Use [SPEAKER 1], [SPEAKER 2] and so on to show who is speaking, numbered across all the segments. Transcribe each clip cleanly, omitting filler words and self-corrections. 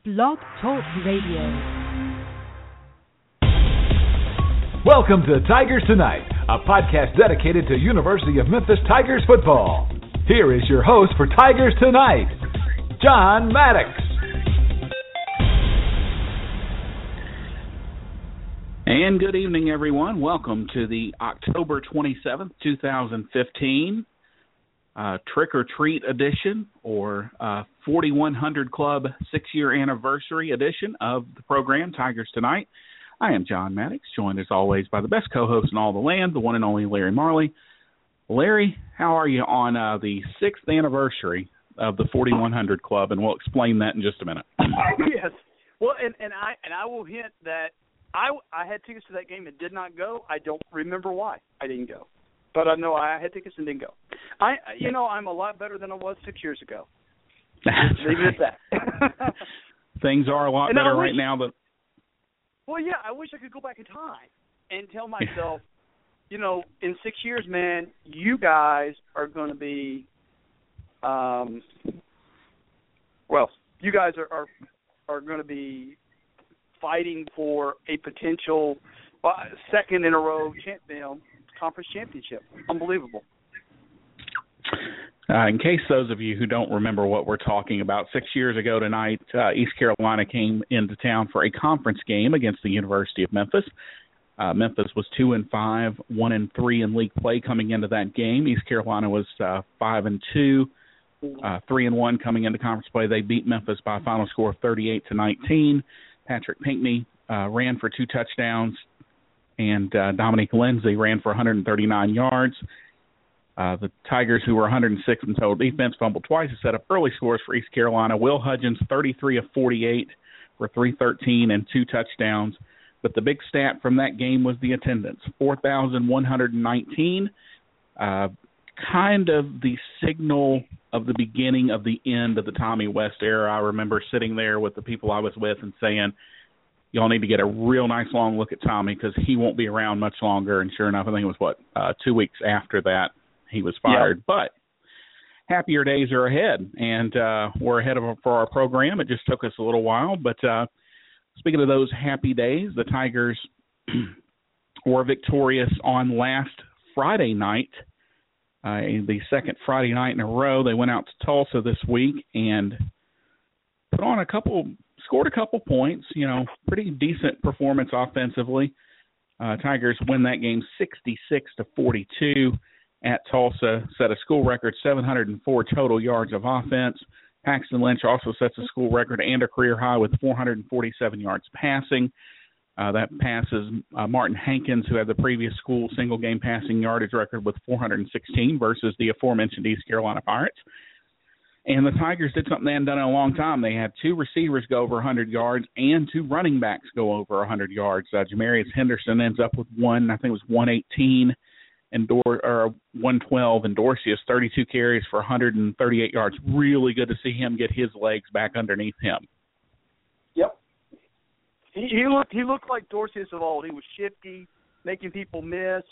[SPEAKER 1] Blog Talk Radio.
[SPEAKER 2] Welcome to Tigers Tonight, a podcast dedicated to University of Memphis Tigers football. Here is your host for Tigers Tonight, John Maddox.
[SPEAKER 3] And good evening, everyone. Welcome to the October 27th, 2015 Trick or Treat edition, or 4100 Club 6-year anniversary edition of the program, Tigers Tonight. I am John Maddox, joined as always by the best co-host in all the land, the one and only Larry Marley. Larry, how are you on the 6th anniversary of the 4100 Club? And we'll explain that in just a minute.
[SPEAKER 4] Yes. Well, and I will hint that I had tickets to that game and did not go. I don't remember why I didn't go, but I know I had tickets and didn't go. I'm a lot better than I was 6 years ago. Leave it at that.
[SPEAKER 3] Things are a lot better right now. But
[SPEAKER 4] well, yeah, I wish I could go back in time and tell myself, in 6 years, man, you guys are going to be, you guys are going to be fighting for a potential second in a row conference championship. Unbelievable.
[SPEAKER 3] In case those of you who don't remember what we're talking about, 6 years ago tonight, East Carolina came into town for a conference game against the University of Memphis. Memphis was 2-5, 1-3 in league play coming into that game. East Carolina was 5-2, 3-1 coming into conference play. They beat Memphis by a final score of 38-19. Patrick Pinckney ran for 2 touchdowns, and Dominique Lindsay ran for 139 yards. The Tigers, who were 106 in total defense, fumbled twice to set up early scores for East Carolina. Will Hudgens, 33 of 48 for 313 and 2 touchdowns. But the big stat from that game was the attendance, 4,119. Kind of the signal of the beginning of the end of the Tommy West era. I remember sitting there with the people I was with and saying, y'all need to get a real nice long look at Tommy because he won't be around much longer. And sure enough, I think it was, 2 weeks after that he was fired. Yep. But happier days are ahead, and we're ahead for our program. It just took us a little while. But speaking of those happy days, the Tigers were victorious on last Friday night. The second Friday night in a row. They went out to Tulsa this week and scored a couple points, pretty decent performance offensively. Tigers win that game 66-42 at Tulsa, set a school record 704 total yards of offense. Paxton Lynch also sets a school record and a career high with 447 yards passing. That passes Martin Hankins, who had the previous school single-game passing yardage record with 416 versus the aforementioned East Carolina Pirates. And the Tigers did something they hadn't done in a long time. They had 2 receivers go over 100 yards and 2 running backs go over 100 yards. Jamarius Henderson ends up with I think it was 118 and 112, and Dorsey has 32 carries for 138 yards. Really good to see him get his legs back underneath him.
[SPEAKER 4] Yep. He looked like Dorsey of old. He was shifty, making people miss.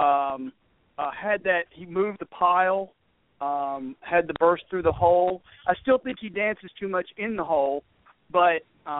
[SPEAKER 4] He moved the pile, had the burst through the hole. I still think he dances too much in the hole, but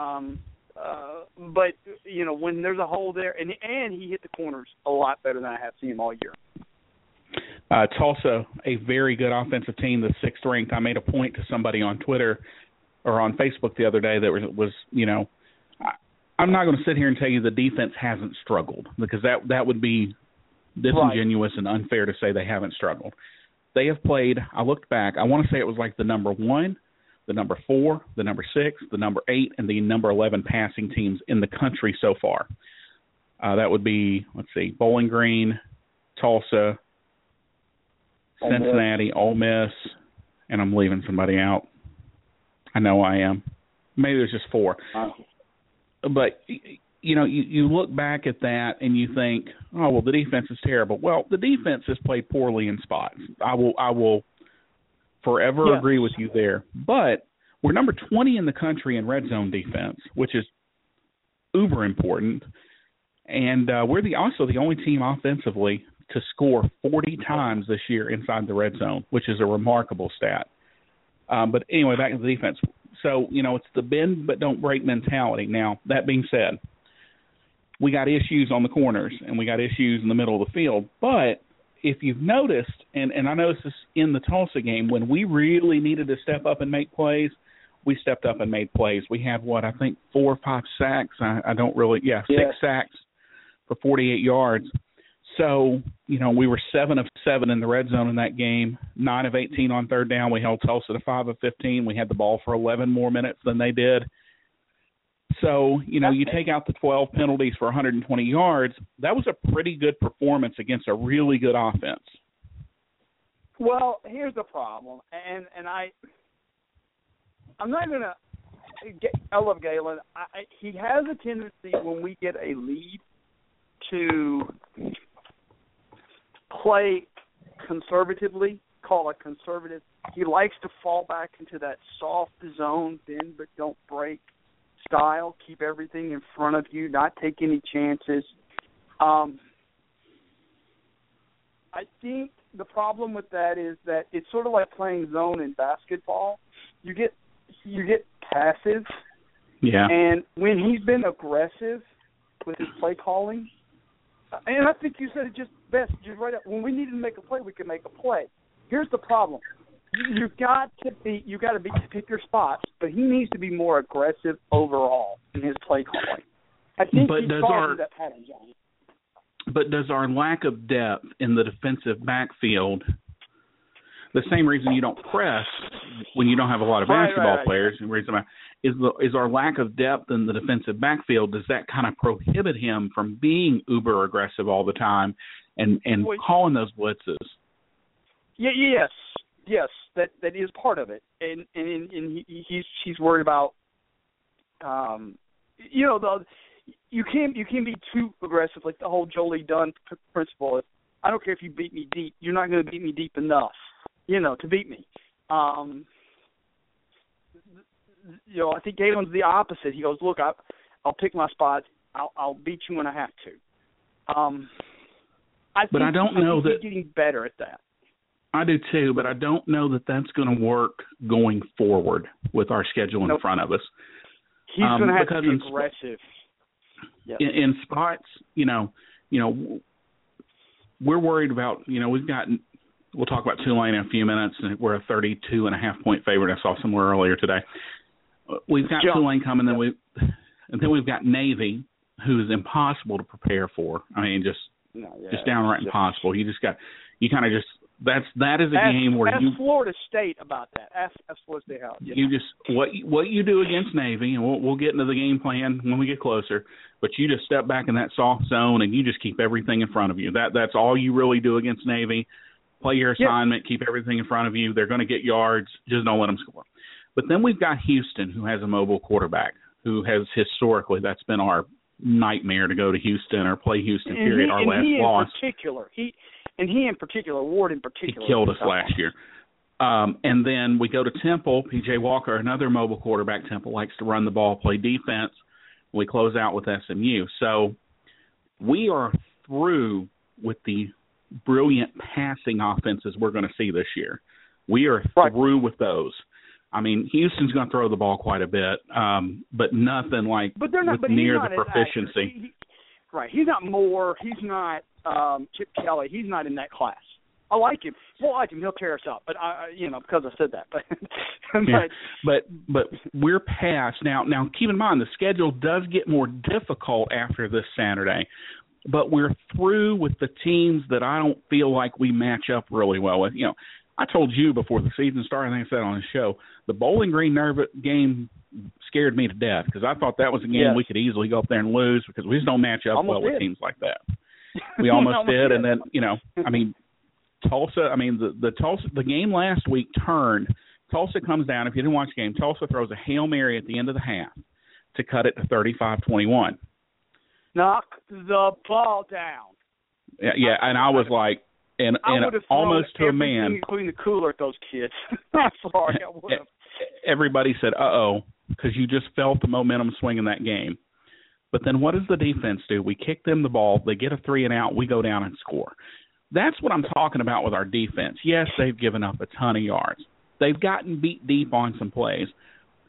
[SPEAKER 4] when there's a hole there, and he hit the corners a lot better than I have seen him all year.
[SPEAKER 3] Tulsa, a very good offensive team, the 6th ranked. I made a point to somebody on Twitter or on Facebook the other day that was I'm not going to sit here and tell you the defense hasn't struggled, because that would be disingenuous and unfair to say they haven't struggled. They have played, I looked back, I want to say it was like the number 1, the number 4, the number 6, the number 8, and the number 11 passing teams in the country so far. That would be, Bowling Green, Tulsa, Cincinnati, Ole Miss, and I'm leaving somebody out. I know I am. Maybe there's just 4. But, you look back at that and you think, oh, well, the defense is terrible. Well, the defense has played poorly in spots. I will forever agree with you there. But we're number 20 in the country in red zone defense, which is uber important. And we're also the only team offensively to score 40 times this year inside the red zone, which is a remarkable stat. But anyway, back to the defense. So, it's the bend but don't break mentality. Now, that being said, we got issues on the corners and we got issues in the middle of the field. But if you've noticed, and I noticed this in the Tulsa game, when we really needed to step up and make plays, we stepped up and made plays. We had, 4 or 5 sacks. 6 sacks for 48 yards. So, we were 7 of 7 in the red zone in that game, 9 of 18 on third down. We held Tulsa to 5 of 15. We had the ball for 11 more minutes than they did. So, you take out the 12 penalties for 120 yards. That was a pretty good performance against a really good offense.
[SPEAKER 4] Well, here's the problem, and I'm not going to – I love Galen. He has a tendency when we get a lead to play conservatively, call it conservative. He likes to fall back into that soft zone, bend but don't break style, keep everything in front of you, not take any chances. I think the problem with that is that it's sort of like playing zone in basketball. You get passive.
[SPEAKER 3] Yeah.
[SPEAKER 4] And when he's been aggressive with his play calling, and I think you said it just best, just right up. When we needed to make a play, we could make a play. Here's the problem. You got to pick your spots, but he needs to be more aggressive overall in his play calling. I think he's following that pattern, John.
[SPEAKER 3] But does our lack of depth in the defensive backfield, the same reason you don't press when you don't have a lot of basketball players, is our lack of depth in the defensive backfield, does that kind of prohibit him from being uber aggressive all the time and calling those blitzes?
[SPEAKER 4] Yes, that is part of it, and he's worried about, you can't be too aggressive, like the whole Jolie Dunn principle. I don't care if you beat me deep, you're not going to beat me deep enough, to beat me. I think Galen's the opposite. He goes, look, I'll pick my spots. I'll beat you when I have to. I don't know that he's getting better at that.
[SPEAKER 3] I do too, but I don't know that that's going to work going forward with our schedule in front of us.
[SPEAKER 4] He's going to have to be aggressive.
[SPEAKER 3] In spots, we're worried about, we'll talk about Tulane in a few minutes, and we're a 32.5-point favorite. I saw somewhere earlier today. We've got Tulane coming, and then we've got Navy, who is impossible to prepare for. I mean, just downright impossible. That is a game where
[SPEAKER 4] ask Florida State about that. Ask Florida State how.
[SPEAKER 3] You just what you do against Navy, and we'll get into the game plan when we get closer. But you just step back in that soft zone and you just keep everything in front of you. That's all you really do against Navy. Play your assignment, keep everything in front of you. They're going to get yards. Just don't let them score. But then we've got Houston, who has a mobile quarterback, who has historically, that's been our nightmare to go to Houston or play Houston. Period. Our last loss.
[SPEAKER 4] Ward in particular.
[SPEAKER 3] He killed us last year. And then we go to Temple. P.J. Walker, another mobile quarterback. Temple likes to run the ball, play defense. We close out with SMU. So we are through with the brilliant passing offenses we're going to see this year. We are through with those. I mean, Houston's going to throw the ball quite a bit, but nothing like near the proficiency.
[SPEAKER 4] He's not Moore. He's not Chip Kelly. He's not in that class. I like him. He'll tear us up. But because I said that.
[SPEAKER 3] But we're past now. Now, keep in mind the schedule does get more difficult after this Saturday. But we're through with the teams that I don't feel like we match up really well with. I told you before the season started, I think I said on the show, the Bowling Green game scared me to death because I thought that was a game we could easily go up there and lose because we just don't match up with teams like that. We almost did, and then Tulsa. I mean, the game last week turned. Tulsa comes down. If you didn't watch the game, Tulsa throws a Hail Mary at the end of the half to cut it to 35-21.
[SPEAKER 4] Knock the ball down.
[SPEAKER 3] Yeah, and I was like, and almost to a man,
[SPEAKER 4] including the cooler at those kids. I'm sorry, I would have.
[SPEAKER 3] Everybody said, "Uh-oh," because you just felt the momentum swing in that game. But then what does the defense do? We kick them the ball. They get a 3-and-out. We go down and score. That's what I'm talking about with our defense. Yes, they've given up a ton of yards. They've gotten beat deep on some plays.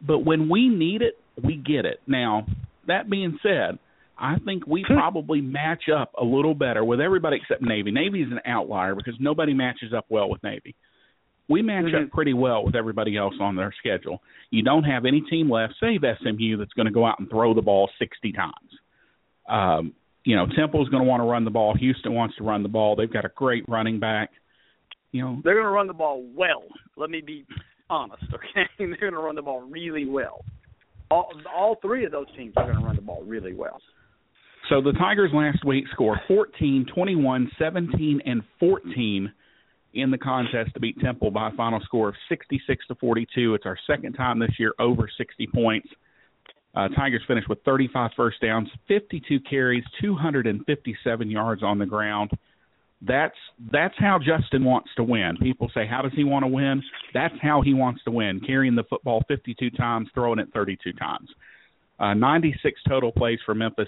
[SPEAKER 3] But when we need it, we get it. Now, that being said, I think we probably match up a little better with everybody except Navy. Navy is an outlier because nobody matches up well with Navy. We match up pretty well with everybody else on their schedule. You don't have any team left, save SMU, that's going to go out and throw the ball 60 times. Temple's going to want to run the ball. Houston wants to run the ball. They've got a great running back.
[SPEAKER 4] They're going to run the ball well. Let me be honest, okay? They're going to run the ball really well. All three of those teams are going to run the ball really well.
[SPEAKER 3] So the Tigers last week scored 14, 21, 17, and 14 in the contest to beat Temple by a final score of 66-42. It's our second time this year over 60 points. Tigers finished with 35 first downs, 52 carries, 257 yards on the ground. That's how Justin wants to win. People say, how does he want to win? That's how he wants to win, carrying the football 52 times, throwing it 32 times. 96 total plays for Memphis,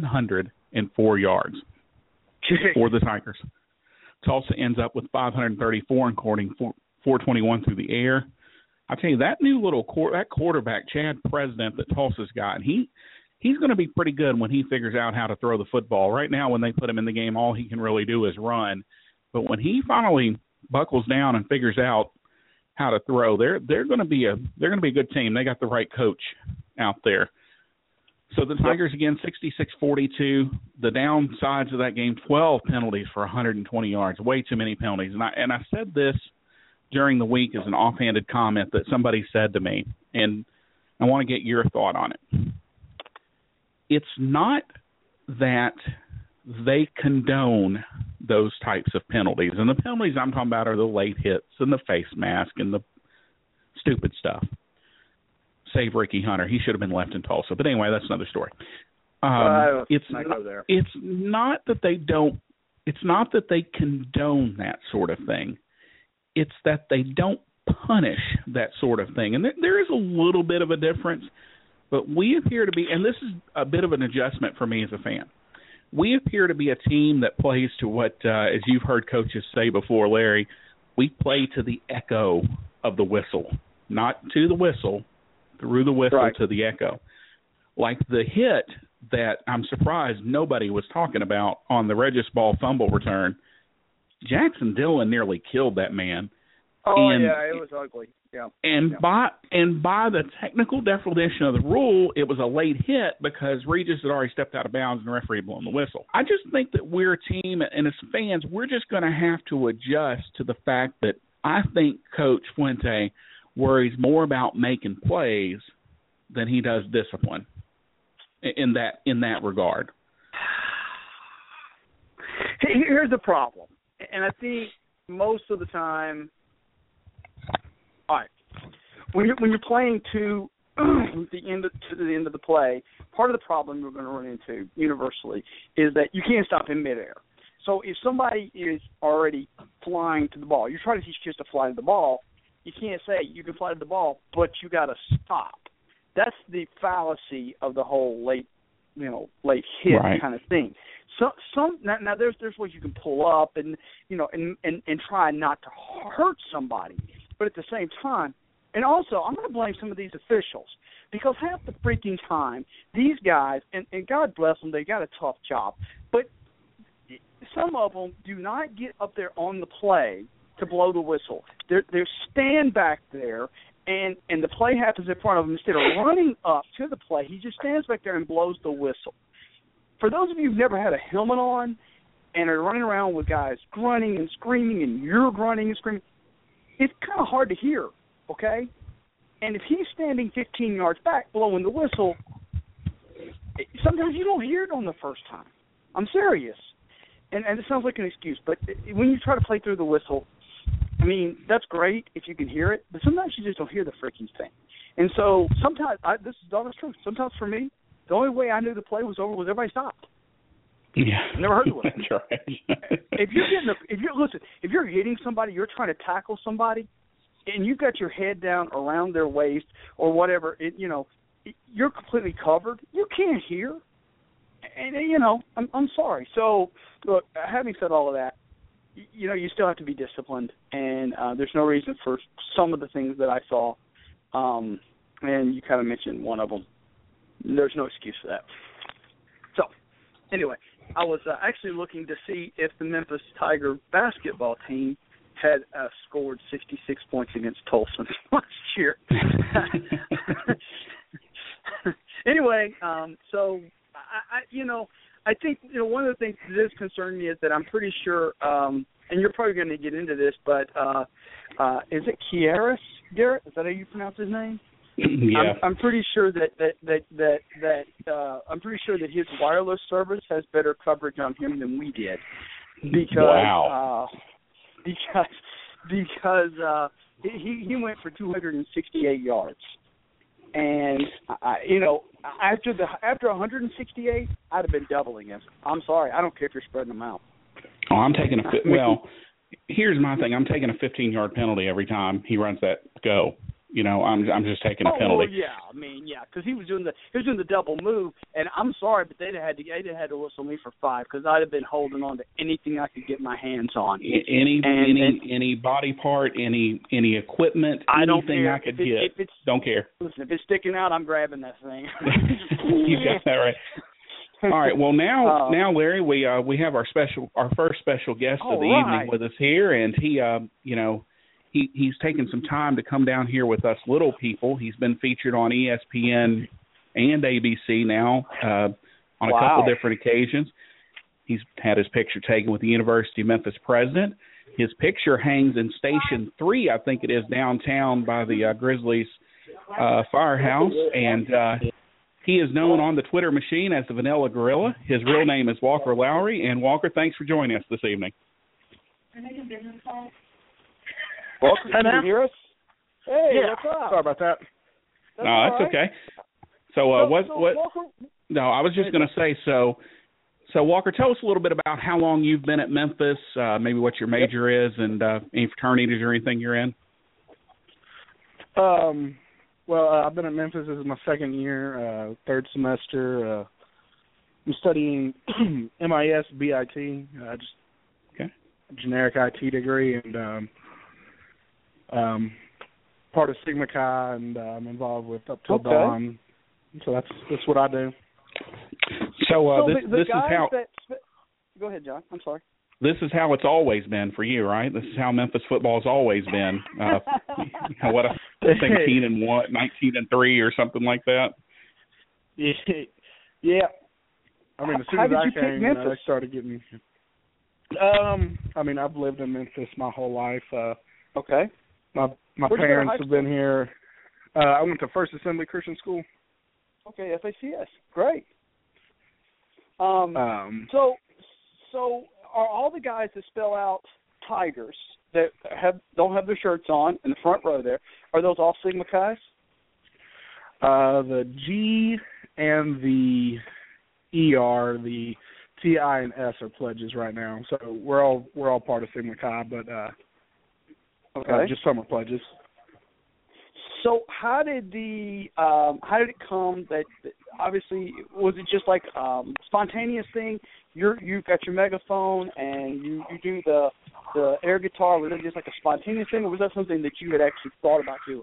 [SPEAKER 3] 704 yards for the Tigers. Tulsa ends up with 534, including 421 through the air. I tell you, that new that quarterback, Chad President, that Tulsa's got, he's going to be pretty good when he figures out how to throw the football. Right now, when they put him in the game, all he can really do is run. But when he finally buckles down and figures out how to throw, they're going to be a good team. They got the right coach out there. So the Tigers, again, 66-42. The downsides of that game, 12 penalties for 120 yards, way too many penalties. And I said this during the week as an offhanded comment that somebody said to me, and I want to get your thought on it. It's not that they condone those types of penalties. And the penalties I'm talking about are the late hits and the face mask and the stupid stuff. Save Ricky Hunter. He should have been left in Tulsa. But anyway, that's another story. It's not that they condone that sort of thing. It's that they don't punish that sort of thing. And there is a little bit of a difference, but we appear to be, and this is a bit of an adjustment for me as a fan, we appear to be a team that plays to what, as you've heard coaches say before, Larry, we play to the echo of the whistle, not to the whistle, through the whistle right to the echo. Like the hit that I'm surprised nobody was talking about on the Regis Ball fumble return, Jackson Dillon nearly killed that man.
[SPEAKER 4] Oh, yeah, it was ugly. Yeah.
[SPEAKER 3] And by the technical definition of the rule, it was a late hit because Regis had already stepped out of bounds and the referee had blown the whistle. I just think that we're a team, and as fans, we're just going to have to adjust to the fact that I think Coach Fuente worries more about making plays than he does discipline in that regard.
[SPEAKER 4] Here's the problem, and I think most of the time, all right, when you're playing to the end of the play, part of the problem you're going to run into universally is that you can't stop in midair. So if somebody is already flying to the ball, you're trying to teach kids to fly to the ball. You can't say you can fly to the ball, but you got to stop. That's the fallacy of the whole late hit right kind of thing. So now there's ways you can pull up and try not to hurt somebody, but at the same time, and also I'm going to blame some of these officials because half the freaking time these guys, and God bless them, they got a tough job, but some of them do not get up there on the play to blow the whistle. They stand back there, and the play happens in front of him. Instead of running up to the play, he just stands back there and blows the whistle. For those of you who've never had a helmet on and are running around with guys grunting and screaming and you're grunting and screaming, it's kind of hard to hear, okay? And if he's standing 15 yards back blowing the whistle, sometimes you don't hear it on the first time. I'm serious. And it sounds like an excuse, but when you try to play through the whistle, I mean, that's great if you can hear it, but sometimes you just don't hear the freaking thing. And so sometimes, this is honest truth, sometimes for me, the only way I knew the play was over was everybody stopped.
[SPEAKER 3] Yeah.
[SPEAKER 4] Never heard of it.
[SPEAKER 3] That's right.
[SPEAKER 4] If you're hitting somebody, you're trying to tackle somebody, and you've got your head down around their waist or whatever, you're completely covered. You can't hear. And, I'm sorry. So, look, having said all of that, you still have to be disciplined, and there's no reason for some of the things that I saw and you kind of mentioned one of them. There's no excuse for that. So, anyway, I was actually looking to see if the Memphis Tiger basketball team had scored 66 points against Tulsa last year. Anyway, so I think one of the things that is concerning me is that I'm pretty sure, and you're probably going to get into this, but is it Kieris Garrett? Is that how you pronounce his name?
[SPEAKER 3] Yeah.
[SPEAKER 4] I'm pretty sure that I'm pretty sure that his wireless service has better coverage on him than we did, because he went for 268 yards, and after 168, I'd have been doubling him. I'm sorry, I don't care if you're spreading them out.
[SPEAKER 3] Oh, I'm taking here's my thing. I'm taking a 15-yard penalty every time he runs that go. I'm just taking a penalty.
[SPEAKER 4] Oh, yeah, because he was doing the double move, and I'm sorry, but they'd have had to whistle me for 5 because I'd have been holding on to anything I could get my hands on.
[SPEAKER 3] Any body part, any equipment, anything I could get. Don't care.
[SPEAKER 4] Listen, if it's sticking out, I'm grabbing that thing.
[SPEAKER 3] You got that right. All right. Well, now, Larry, we have our first special guest of the evening with us here, and he, He's taken some time to come down here with us little people. He's been featured on ESPN and ABC now on a couple different occasions. He's had his picture taken with the University of Memphis president. His picture hangs in Station 3, I think it is, downtown by the Grizzlies firehouse. And he is known on the Twitter machine as the Vanilla Gorilla. His real name is Walker Lowry. And, Walker, thanks for joining us this evening.
[SPEAKER 4] Walker, can you hear us? Hey, what's up?
[SPEAKER 5] Sorry about that.
[SPEAKER 3] That's okay. So, I was just going to say, so Walker, tell us a little bit about how long you've been at Memphis, maybe what your major is, and any fraternities or anything you're in.
[SPEAKER 5] Well, I've been at Memphis. This is my second year, third semester. I'm studying MIS BIT, just generic IT degree, and part of Sigma Chi, and I'm involved with Up Till Dawn. So that's what I do.
[SPEAKER 3] So this is how.
[SPEAKER 4] Go ahead, John. I'm sorry.
[SPEAKER 3] This is how it's always been for you, right? This is how Memphis football has always been. What, 19-1, 19-3, or something like that.
[SPEAKER 5] Yeah. I mean, as soon as I came, I started getting. I've lived in Memphis my whole life.
[SPEAKER 4] Okay.
[SPEAKER 5] My parents have been here. I went to First Assembly Christian School.
[SPEAKER 4] Okay, FACS. Great. So are all the guys that spell out Tigers that don't have their shirts on in the front row there, are those all Sigma Chi's?
[SPEAKER 5] The G and the ER, the TI and S are pledges right now. So we're all part of Sigma Chi, but just some are pledges.
[SPEAKER 4] So how did it come that obviously, was it just like spontaneous thing? You've got your megaphone and you do the air guitar. Was it just like a spontaneous thing, or was that something that you had actually thought about doing?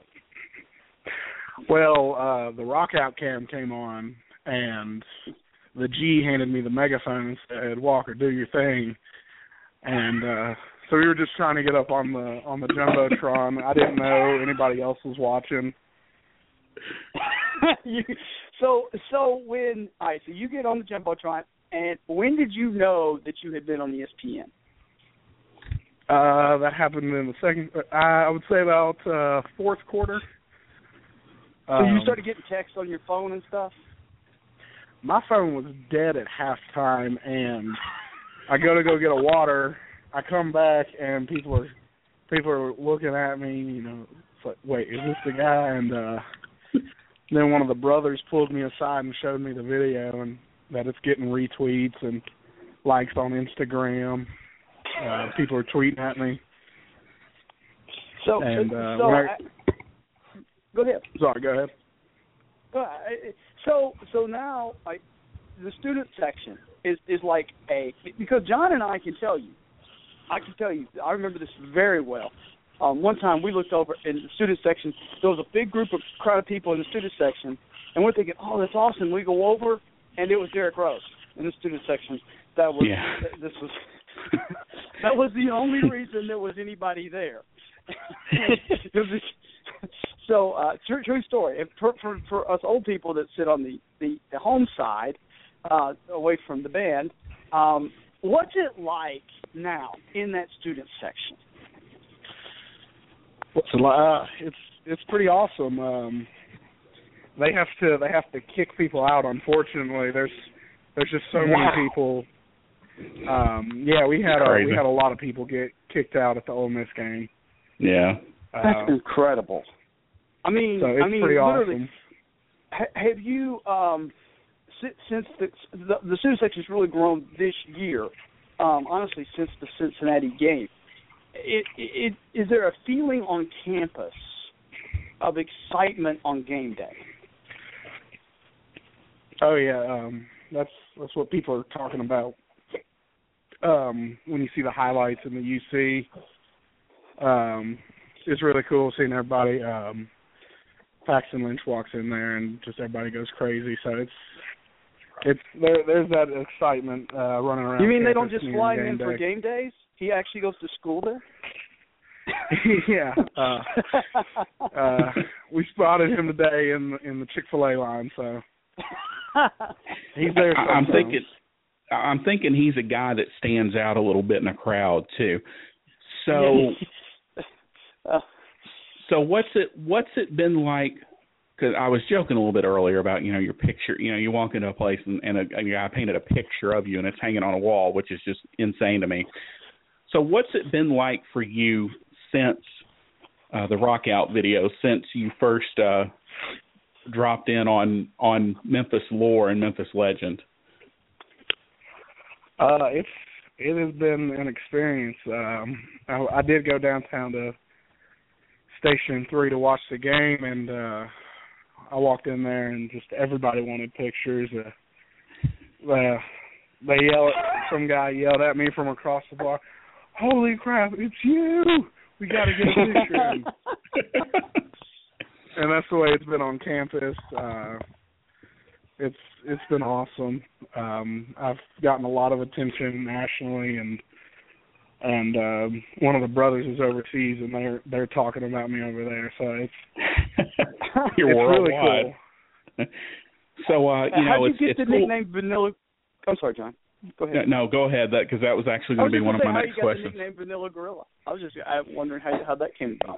[SPEAKER 5] Well, the Rock Out Cam came on, and the G handed me the megaphone and said, "Walker, do your thing." And so we were just trying to get up on the Jumbotron. I didn't know anybody else was watching.
[SPEAKER 4] So you get on the Jumbotron, and when did you know that you had been on ESPN?
[SPEAKER 5] That happened in the second. I would say about fourth quarter.
[SPEAKER 4] So you started getting texts on your phone and stuff?
[SPEAKER 5] My phone was dead at halftime, and I go get a water. I come back, and people are looking at me. It's like, wait, is this the guy? And then one of the brothers pulled me aside and showed me the video, and that it's getting retweets and likes on Instagram. People are tweeting at me.
[SPEAKER 4] Go ahead.
[SPEAKER 5] Sorry, go ahead.
[SPEAKER 4] So now, the student section is like because John and I can tell you, I remember this very well. One time we looked over in the student section. There was a big crowd of people in the student section, and we're thinking, "Oh, that's awesome." We go over, and it was Derrick Rose in the student section. That was this was that was the only reason there was anybody there. So, true story. And for us old people that sit on the home side, away from the band, what's it like now in that student section?
[SPEAKER 5] It's pretty awesome. They have to kick people out. Unfortunately, there's just so many people. We had a lot of people get kicked out at the Ole Miss game.
[SPEAKER 3] Yeah,
[SPEAKER 4] that's incredible. I mean,
[SPEAKER 5] so it's pretty
[SPEAKER 4] literally,
[SPEAKER 5] awesome.
[SPEAKER 4] Have you since the student section has really grown this year? Honestly, since the Cincinnati game, is there a feeling on campus of excitement on game day?
[SPEAKER 5] Oh yeah, that's what people are talking about. When you see the highlights in the UC, it's really cool seeing everybody. Paxton Lynch walks in there and just everybody goes crazy. So there's that excitement running around.
[SPEAKER 4] You mean they don't
[SPEAKER 5] campus
[SPEAKER 4] just fly him in
[SPEAKER 5] day.
[SPEAKER 4] for game days? He actually goes to school there?
[SPEAKER 5] Yeah. We spotted him today in the Chick-fil-A line, so he's there.
[SPEAKER 3] I'm thinking he's a guy that stands out a little bit in a crowd too. So, so what's it been like? Because I was joking a little bit earlier about your picture. You walk into a place and a guy painted a picture of you and it's hanging on a wall, which is just insane to me. So what's it been like for you since the Rock Out video, since you first dropped in on Memphis lore and Memphis legend?
[SPEAKER 5] It has been an experience. I did go downtown to Station 3 to watch the game, and I walked in there and just everybody wanted pictures. Some guy yelled at me from across the bar, "Holy crap, it's you! We got to get a picture." And that's the way it's been on campus. It's been awesome. I've gotten a lot of attention nationally, and one of the brothers is overseas, and they're talking about me over there. So it's
[SPEAKER 3] You're
[SPEAKER 5] really
[SPEAKER 3] worldwide.
[SPEAKER 5] cool.
[SPEAKER 3] So
[SPEAKER 4] how did you get the
[SPEAKER 3] cool.
[SPEAKER 4] nickname Vanilla? I'm sorry, John. Go ahead.
[SPEAKER 3] No, go ahead. Because that was actually going to be one of my next questions.
[SPEAKER 4] How you got the nickname Vanilla Gorilla? I was just wondering how that came about.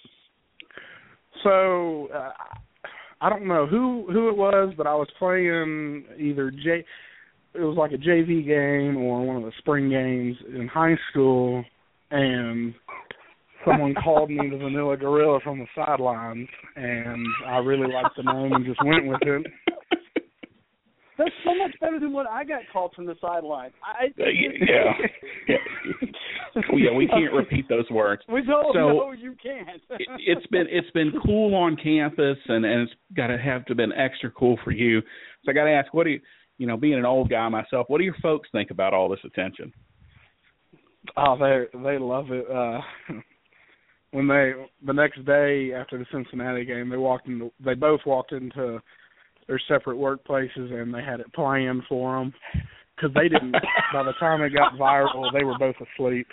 [SPEAKER 5] So I don't know who it was, but I was playing it was like a JV game or one of the spring games in high school, and someone called me the Vanilla Gorilla from the sidelines, and I really liked the name and just went with it.
[SPEAKER 4] That's so much better than what I got called from the sideline.
[SPEAKER 3] Yeah, we can't repeat those words.
[SPEAKER 4] No, you can't.
[SPEAKER 3] It's been cool on campus, and it's got to have been extra cool for you. So I got to ask, what do you, being an old guy myself, what do your folks think about all this attention?
[SPEAKER 5] Oh, they love it. When the next day after the Cincinnati game, they both walked into their separate workplaces, and they had it planned for them because they didn't. By the time it got viral, they were both asleep.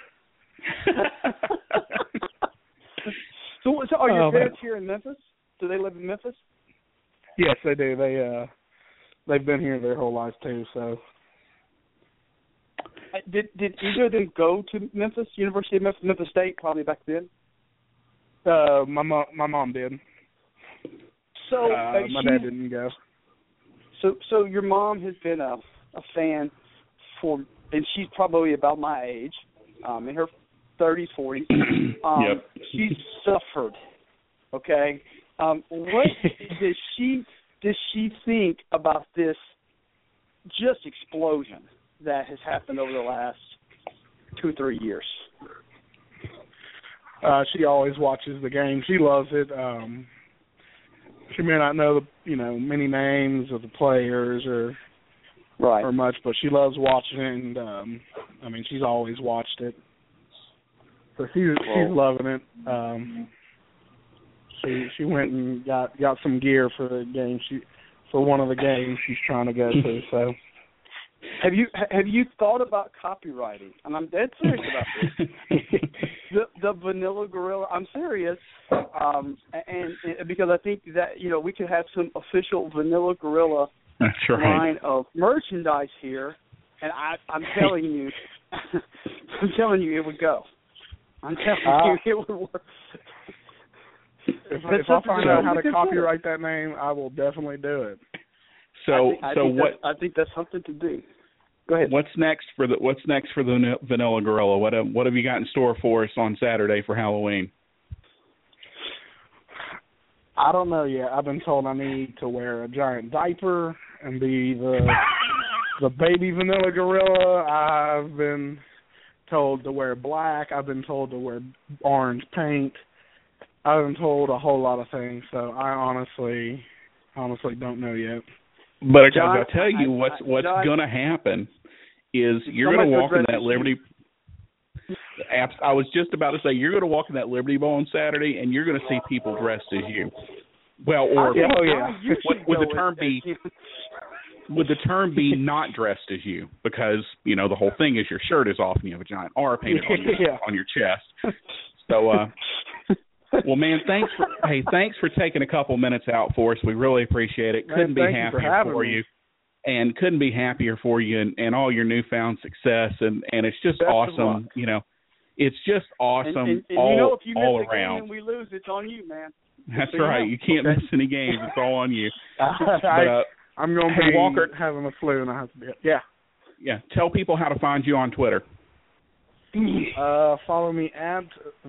[SPEAKER 4] So are your parents here in Memphis? Do they live in Memphis?
[SPEAKER 5] Yes, they do. They've been here their whole lives too. So,
[SPEAKER 4] did either of them go to Memphis, University of Memphis, Memphis State, probably back then?
[SPEAKER 5] My mom did.
[SPEAKER 4] So
[SPEAKER 5] my dad didn't go.
[SPEAKER 4] So your mom has been a fan and she's probably about my age, in her 30s, 40s.
[SPEAKER 3] Yep.
[SPEAKER 4] She's suffered. Okay. What does she think about this just explosion that has happened over the last 2-3 years?
[SPEAKER 5] She always watches the game. She loves it. She may not know many names of the players or much, but she loves watching it, and she's always watched it. So she's loving it. She went and got some gear for the game. For one of the games she's trying to go to. So,
[SPEAKER 4] have you thought about copywriting? And I'm dead serious about this. the Vanilla Gorilla. I'm serious, and because I think that we could have some official Vanilla Gorilla line of merchandise here, and I'm telling you, it would go. I'm telling you, it would work.
[SPEAKER 5] If I find out how to copyright that name, I will definitely do it.
[SPEAKER 4] I think that's something to do. Go ahead.
[SPEAKER 3] What's next for the Vanilla Gorilla? What have you got in store for us on Saturday for Halloween?
[SPEAKER 5] I don't know yet. I've been told I need to wear a giant diaper and be the baby Vanilla Gorilla. I've been told to wear black. I've been told to wear orange paint. I've been told a whole lot of things, so I honestly don't know yet.
[SPEAKER 3] But I'll tell you what's going to happen is you're going to walk in that Liberty. I was just about to say you're going to walk in that Liberty Bowl on Saturday, and you're going to see people dressed as you. Well, or would the term be not dressed as you? Because the whole thing is your shirt is off and you have a giant R painted on your chest. So. Well, man, thanks for taking a couple minutes out for us. We really appreciate it. Couldn't be happier for you, and couldn't be happier for you and all your newfound success. And it's just awesome. It's just awesome
[SPEAKER 4] and
[SPEAKER 3] all
[SPEAKER 4] if you
[SPEAKER 3] all
[SPEAKER 4] miss
[SPEAKER 3] around.
[SPEAKER 4] Game and we lose, it's on you, man.
[SPEAKER 3] That's right. You can't miss any games. It's all on you.
[SPEAKER 5] I'm going to be Walker having a flu, and I have to be. Yeah. Tell people how to find you on Twitter. Follow me at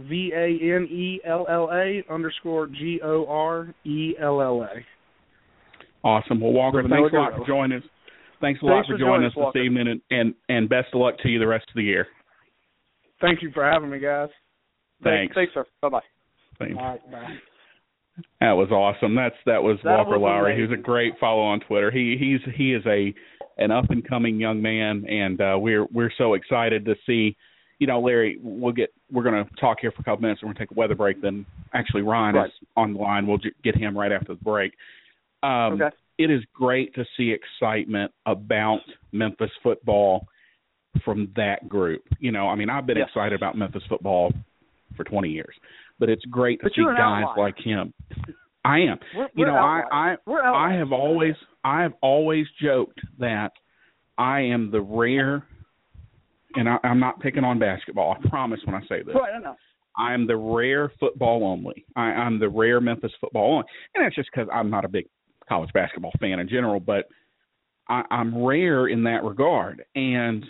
[SPEAKER 5] VANELLA_GORELLA.
[SPEAKER 3] Awesome. Well, Walker, thanks a lot for joining us. Thanks a lot for joining us this evening, and best of luck to you the rest of the year.
[SPEAKER 5] Thank you for having me, guys.
[SPEAKER 3] Thanks.
[SPEAKER 4] Thanks, sir. Bye-bye.
[SPEAKER 3] Thanks.
[SPEAKER 5] All right, bye.
[SPEAKER 3] That was awesome. That was Walker Lowry. He's a great follow on Twitter. He is an up and coming young man, and we're so excited to see. Larry, we're going to talk here for a couple minutes. We're going to take a weather break. Then, actually, Ryan is on the line. We'll get him right after the break.
[SPEAKER 4] Okay.
[SPEAKER 3] It is great to see excitement about Memphis football from that group. I've been excited about Memphis football for 20 years, but it's great to see guys like him. I am. I have always joked that I am the rare. And I'm not picking on basketball. I promise when I say this.
[SPEAKER 4] Right, I know.
[SPEAKER 3] I'm the rare football only. I'm the rare Memphis football only. And that's just because I'm not a big college basketball fan in general, but I'm rare in that regard. And,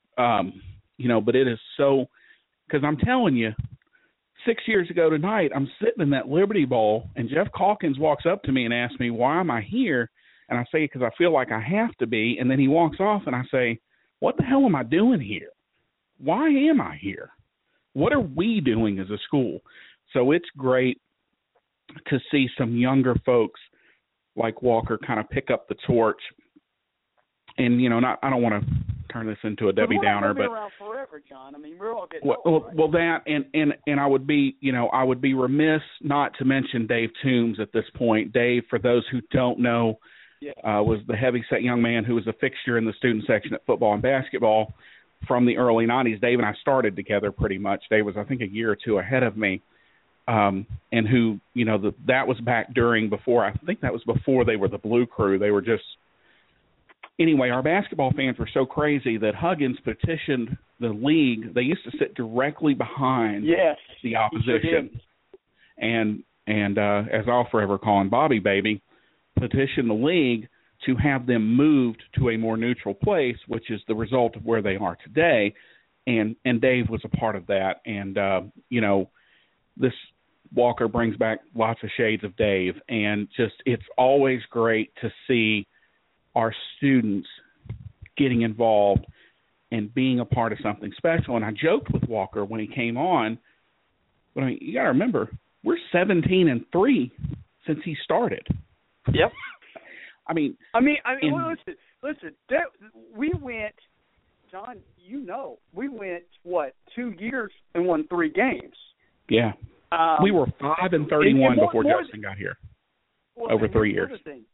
[SPEAKER 3] but it is so – because I'm telling you, 6 years ago tonight, I'm sitting in that Liberty Bowl, and Jeff Calkins walks up to me and asks me, why am I here? And I say, because I feel like I have to be. And then he walks off, and I say, what the hell am I doing here? Why am I here? What are we doing as a school? So it's great to see some younger folks like Walker kind of pick up the torch. And, I don't want to turn this into a Debbie Downer, but
[SPEAKER 4] around forever, John. We're all getting old, right?
[SPEAKER 3] Well, that and I would be remiss not to mention Dave Toombs at this point. Dave, for those who don't know, was the heavyset young man who was a fixture in the student section at football and basketball from the early 90s. Dave and I started together pretty much. Dave was, I think, a year or two ahead of me, and who, that was back before they were the Blue Crew. They were just – anyway, our basketball fans were so crazy that Huggins petitioned the league. They used to sit directly behind the opposition. And as I'll forever call him, Bobby Baby, petition the league to have them moved to a more neutral place, which is the result of where they are today. And Dave was a part of that. And, this Walker brings back lots of shades of Dave. And just it's always great to see our students getting involved and being a part of something special. And I joked with Walker when he came on, but you got to remember, we're 17-3 since he started.
[SPEAKER 4] Yep.
[SPEAKER 3] Listen.
[SPEAKER 4] We went John, we went 2 years and won 3 games.
[SPEAKER 3] Yeah, we were 5-31 before Justin got here.
[SPEAKER 4] Well,
[SPEAKER 3] over 3 years.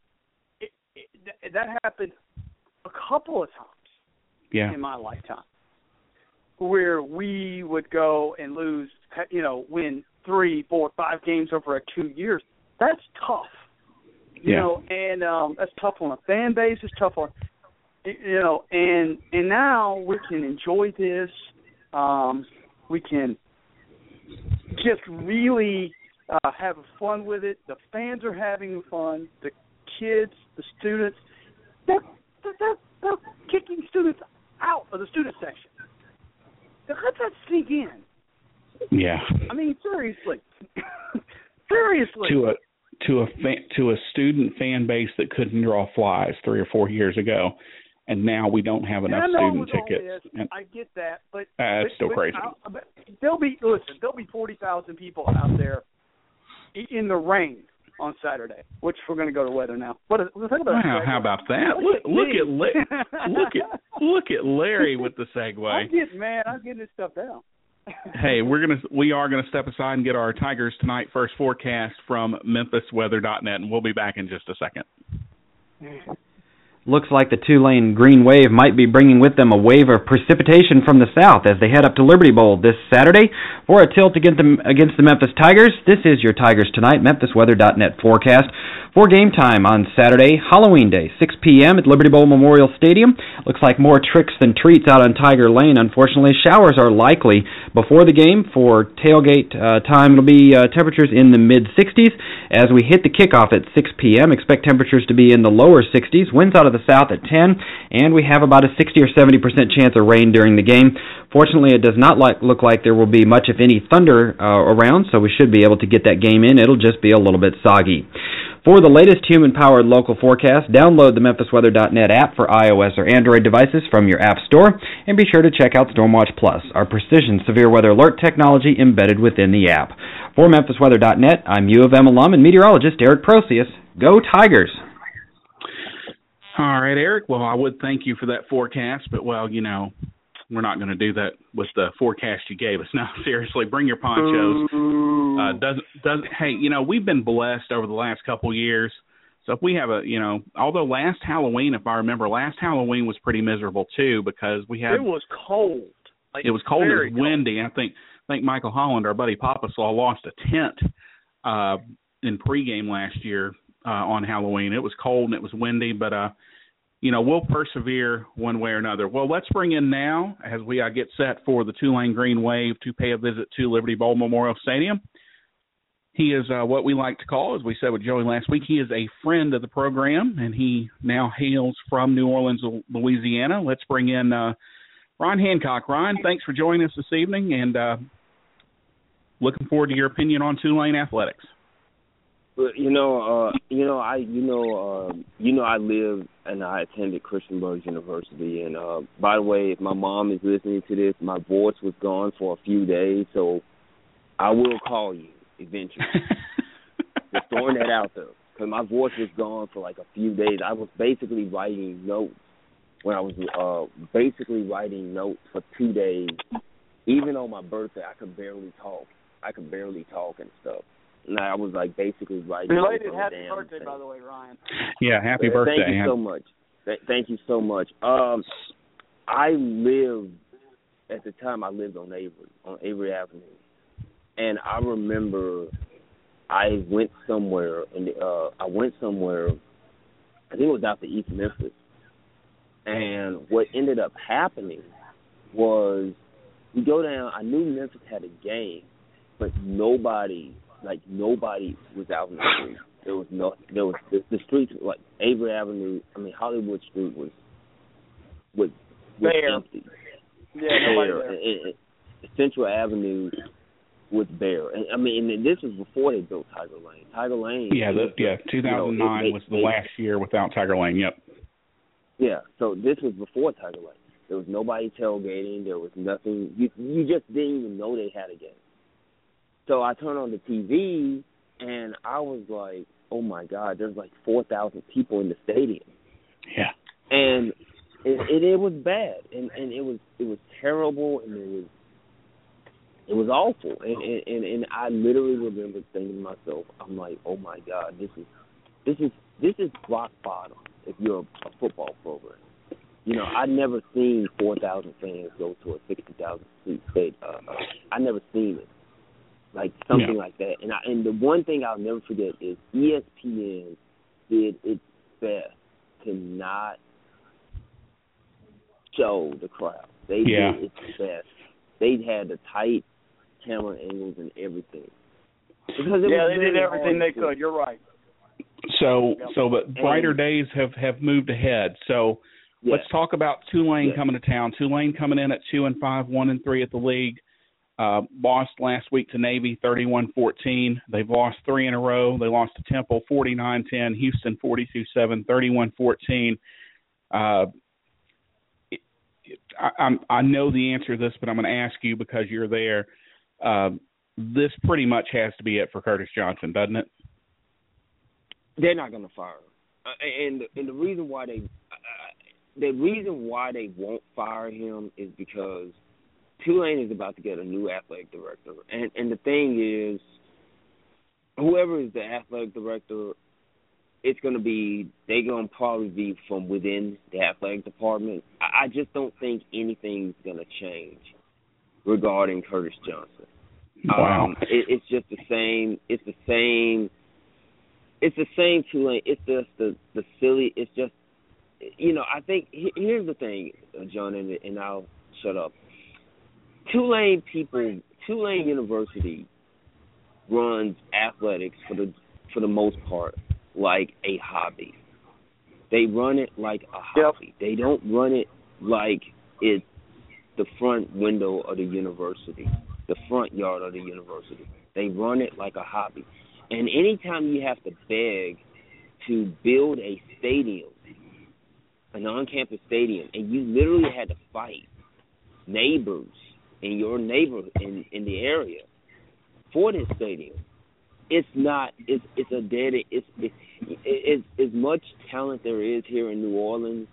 [SPEAKER 4] That happened a couple of times in my lifetime, where we would go and lose, win 3, 4, 5 games over 2 years. That's tough, you know, and that's tough on a fan base. It's tough on, and now we can enjoy this. We can just really have fun with it. The fans are having fun. The kids, the students, they're kicking students out of the student section. Let that sink in.
[SPEAKER 3] Yeah.
[SPEAKER 4] I mean, seriously. Seriously.
[SPEAKER 3] To a student fan base that couldn't draw flies 3 or 4 years ago, and now we don't have enough student tickets.
[SPEAKER 4] I get that, but
[SPEAKER 3] it's still crazy.
[SPEAKER 4] There'll be 40,000 people out there in the rain on Saturday, which we're going to go to weather now.
[SPEAKER 3] How about that? Look at Larry with the segue.
[SPEAKER 4] I'm getting this stuff down.
[SPEAKER 3] Hey, we are gonna step aside and get our Tigers Tonight first forecast from MemphisWeather.net, and we'll be back in just a second.
[SPEAKER 6] Looks like the Tulane Green Wave might be bringing with them a wave of precipitation from the south as they head up to Liberty Bowl this Saturday for a tilt against the Memphis Tigers. This is your Tigers Tonight, MemphisWeather.net forecast for game time on Saturday, Halloween Day, 6 p.m. at Liberty Bowl Memorial Stadium. Looks like more tricks than treats out on Tiger Lane. Unfortunately, showers are likely before the game. For tailgate time, it'll be temperatures in the mid-60s. As we hit the kickoff at 6 p.m., expect temperatures to be in the lower 60s. Winds out of the south at 10, and we have about a 60 or 70% chance of rain during the game. Fortunately, it does not look like there will be much, if any, thunder around, so we should be able to get that game in. It'll just be a little bit soggy. For the latest human-powered local forecast, download the MemphisWeather.net app for iOS or Android devices from your app store, and be sure to check out Stormwatch Plus, our precision severe weather alert technology embedded within the app. For MemphisWeather.net, I'm U of M alum and meteorologist Eric Procius. Go Tigers!
[SPEAKER 3] All right, Eric. Well, I would thank you for that forecast, but, we're not going to do that with the forecast you gave us. No, seriously, bring your ponchos. Hey, we've been blessed over the last couple of years. So if we have although last Halloween, if I remember, was pretty miserable too, because we had.
[SPEAKER 4] It was cold.
[SPEAKER 3] It was cold. It was windy. I think Michael Holland, our buddy Papa Slaw, lost a tent in pregame last year on Halloween. It was cold and it was windy, but we'll persevere one way or another. Well, let's bring in now, as we get set for the Tulane Green Wave to pay a visit to Liberty Bowl Memorial Stadium. He is what we like to call, as we said with Joey last week, he is a friend of the program, and he now hails from New Orleans, Louisiana. Let's bring in Ron Hancock. Ron, thanks for joining us this evening, and looking forward to your opinion on Tulane athletics.
[SPEAKER 7] I live and I attended Christiansburg University, and by the way, if my mom is listening to this, my voice was gone for a few days, so I will call you eventually. Just throwing that out there, because my voice was gone for like a few days. I was basically writing notes when I was for 2 days. Even on my birthday, I could barely talk. And stuff. And I was basically writing.
[SPEAKER 4] Belated happy birthday, by the way, Ryan.
[SPEAKER 3] Yeah, happy birthday.
[SPEAKER 7] Thank you so much. Thank you so much. At the time I lived on Avery Avenue, and I remember I went somewhere, I think it was out to East Memphis, and what ended up happening was we go down. I knew Memphis had a game, but nobody was out in the street. There was the streets, like Avery Avenue, Hollywood Street was empty.
[SPEAKER 4] Yeah, nobody there.
[SPEAKER 7] Central Avenue was bare. And this was before they built Tiger Lane.
[SPEAKER 3] 2009 was the last year without Tiger Lane, yep.
[SPEAKER 7] Yeah, so this was before Tiger Lane. There was nobody tailgating. There was nothing. You just didn't even know they had a game. So I turned on the TV, and I was like, oh, my God, there's 4,000 people in the stadium.
[SPEAKER 3] Yeah.
[SPEAKER 7] And It was bad, and it was terrible, and it was awful, and I literally remember thinking to myself, I'm like, oh my God, this is rock bottom if you're a football program. You know, I'd never seen 4,000 fans go to a 60,000 seat state. I never seen it, like something like that. And the one thing I'll never forget is ESPN did its best to not show the crowd. They did its best. They had the tight camera angles and everything. Because they
[SPEAKER 4] did everything they could. You're right.
[SPEAKER 3] But brighter days have moved ahead. So let's talk about Tulane coming to town. Tulane coming in at 2-5, 1-3 at the league. Lost last week to Navy 31-14. They've lost 3 in a row. They lost to Temple 49-10, Houston 42-7, 31-14. I know the answer to this, but I'm going to ask you because you're there. This pretty much has to be it for Curtis Johnson, doesn't it?
[SPEAKER 7] They're not going to fire him, and the reason why they won't fire him is because Tulane is about to get a new athletic director, and the thing is, whoever is the athletic director, they're going to probably be from within the athletic department. I just don't think anything's going to change regarding Curtis Johnson.
[SPEAKER 3] Wow.
[SPEAKER 7] It's just the same. It's the same Tulane. It's just the silly. It's just, I think here's the thing, John, and I'll shut up. Tulane University runs athletics for the most part like a hobby. They run it like a hobby. They don't run it like it's the front window of the university, the front yard of the university. They run it like a hobby. And anytime you have to beg to build a stadium, an on-campus stadium, and you literally had to fight neighbors in your neighborhood in the area for this stadium, it's a dead. It's as much talent there is here in New Orleans.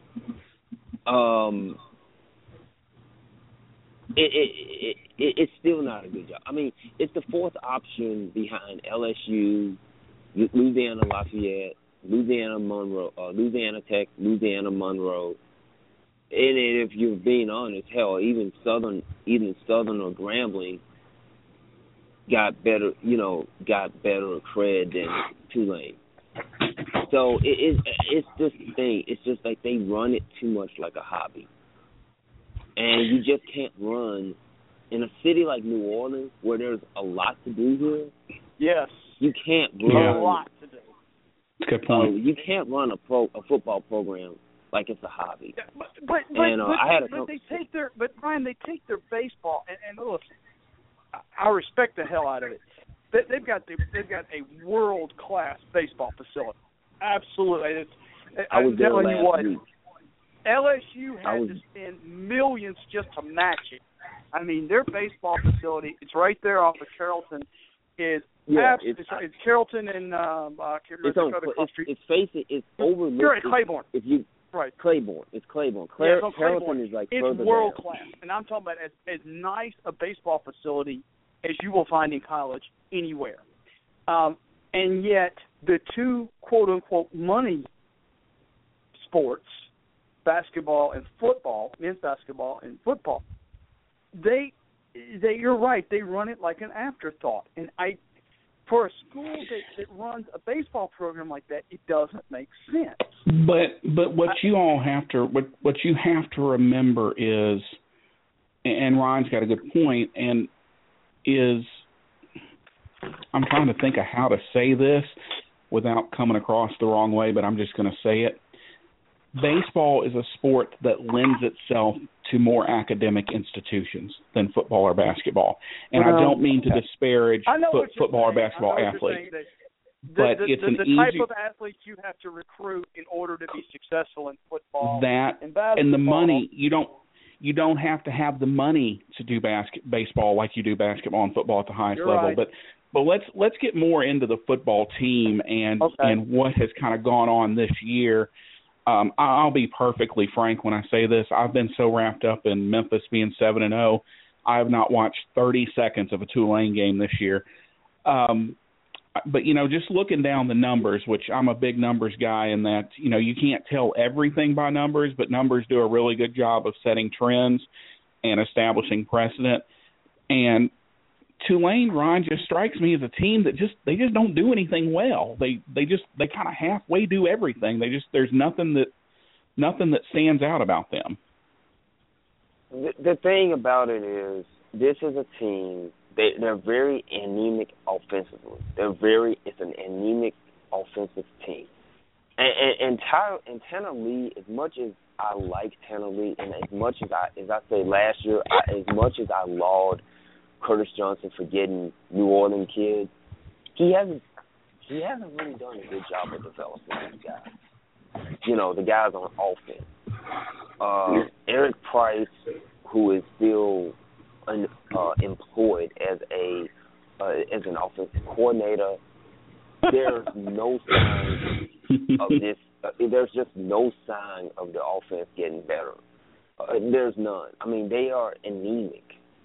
[SPEAKER 7] It's still not a good job. I mean, it's the fourth option behind LSU, Louisiana Lafayette, Louisiana Monroe, Louisiana Tech, Louisiana Monroe. And if you're being honest, hell, even Southern or Grambling got better cred than Tulane. So it's this thing. It's just like they run it too much like a hobby. And you just can't run in a city like New Orleans where there's a lot to do here.
[SPEAKER 4] Yes.
[SPEAKER 7] You can't run
[SPEAKER 4] a lot to do.
[SPEAKER 3] Good point.
[SPEAKER 7] You can't run a football program like it's a hobby.
[SPEAKER 4] Yeah, but Brian, they take their baseball and listen, I respect the hell out of it. They've got a world class baseball facility. Absolutely. I'm telling you what. LSU had to spend millions just to match it. I mean, their baseball facility, it's right there off of Carrollton, it's Carrollton and
[SPEAKER 7] it's overlooked.
[SPEAKER 4] You're at Claiborne.
[SPEAKER 7] Claiborne. It's Claiborne. Carrollton is like further
[SPEAKER 4] It's world
[SPEAKER 7] down.
[SPEAKER 4] class, and I'm talking about as nice a baseball facility as you will find in college anywhere. And yet, the two quote unquote money sports, basketball and football, men's basketball and football, you're right, they run it like an afterthought. And for a school that runs a baseball program like that, it doesn't make sense.
[SPEAKER 3] But what you have to remember is, and Ryan's got a good point, and is, I'm trying to think of how to say this without coming across the wrong way, but I'm just going to say it. Baseball is a sport that lends itself to more academic institutions than football or basketball. And I don't mean to disparage football or basketball athletes. But it's an easy
[SPEAKER 4] type of athletes you have to recruit in order to be successful in football and basketball.
[SPEAKER 3] And the money, you don't have to have the money to do baseball like you do basketball and football at the highest level.
[SPEAKER 4] Right.
[SPEAKER 3] But let's get more into the football team and what has kind of gone on this year. I'll be perfectly frank when I say this. I've been so wrapped up in Memphis being 7-0, I have not watched 30 seconds of a Tulane game this year. But, just looking down the numbers, which I'm a big numbers guy in that, you can't tell everything by numbers, but numbers do a really good job of setting trends and establishing precedent. And Tulane, Ron, just strikes me as a team that they just don't do anything well. They kind of halfway do everything. There's nothing that stands out about them.
[SPEAKER 7] The thing about it is, this is a team. They're very anemic offensively. It's an anemic offensive team. And Tanner Lee, as much as I like Tanner Lee, and as much as I say last year, as much as I laud Curtis Johnson for getting New Orleans kids, he hasn't really done a good job of developing these guys. The guys on offense. Eric Price, who is still employed as an offensive coordinator, there's no sign of this. There's just no sign of the offense getting better. There's none. I mean, they are anemic.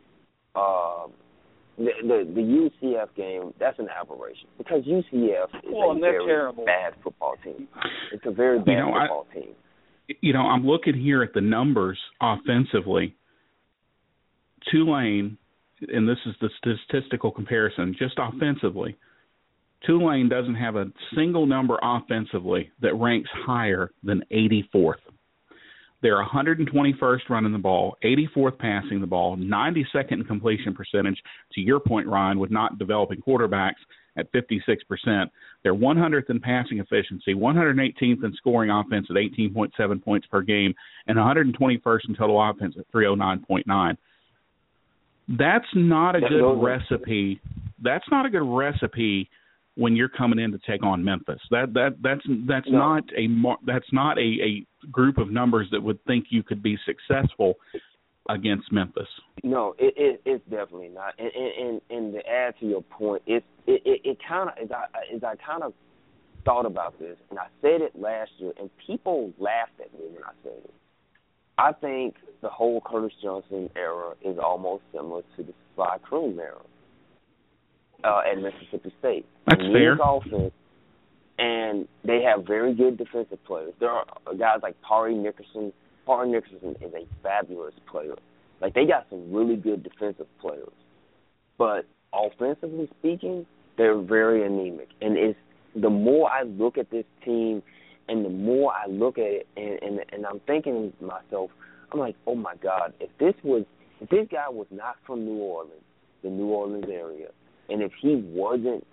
[SPEAKER 7] The UCF game, that's an aberration because UCF is a very
[SPEAKER 4] terrible.
[SPEAKER 7] Bad football team. It's a very bad football team.
[SPEAKER 3] I'm looking here at the numbers offensively. Tulane, and this is the statistical comparison, just offensively, Tulane doesn't have a single number offensively that ranks higher than 84th. They're 121st running the ball, 84th passing the ball, 92nd in completion percentage, to your point, Ryan, with not developing quarterbacks at 56%. They're 100th in passing efficiency, 118th in scoring offense at 18.7 points per game, and 121st in total offense at 309.9. That's not a good recipe. That's not a good recipe when you're coming in to take on Memphis. That's not a group of numbers that would think you could be successful against Memphis.
[SPEAKER 7] No, it's definitely not. And to add to your point, it kind of as I kind of thought about this, and I said it last year, and people laughed at me when I said it. I think the whole Curtis Johnson era is almost similar to the Sly Kroom era at Mississippi State.
[SPEAKER 3] That's fair.
[SPEAKER 7] Offense, and they have very good defensive players. There are guys like Pari Nickerson. Pari Nickerson is a fabulous player. Like, they got some really good defensive players. But offensively speaking, they're very anemic. And it's the more I look at this team and the more I look at it, and I'm thinking to myself, I'm like, oh my God, if this guy was not from New Orleans, the New Orleans area, and if he wasn't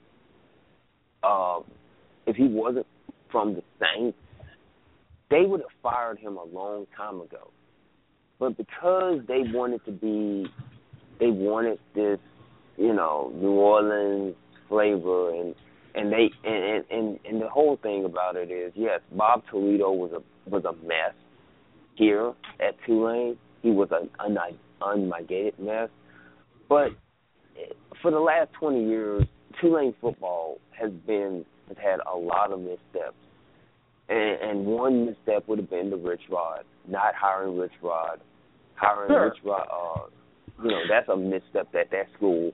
[SPEAKER 7] from the Saints, they would have fired him a long time ago. But because they wanted this, New Orleans flavor, and the whole thing about it is, yes, Bob Toledo was a mess here at Tulane. He was an unmitigated mess. But for the last 20 years, Tulane football has had a lot of missteps. And one misstep would have been the Rich Rod, not hiring Rich Rod. Hiring Rich Rod, that's a misstep at that school.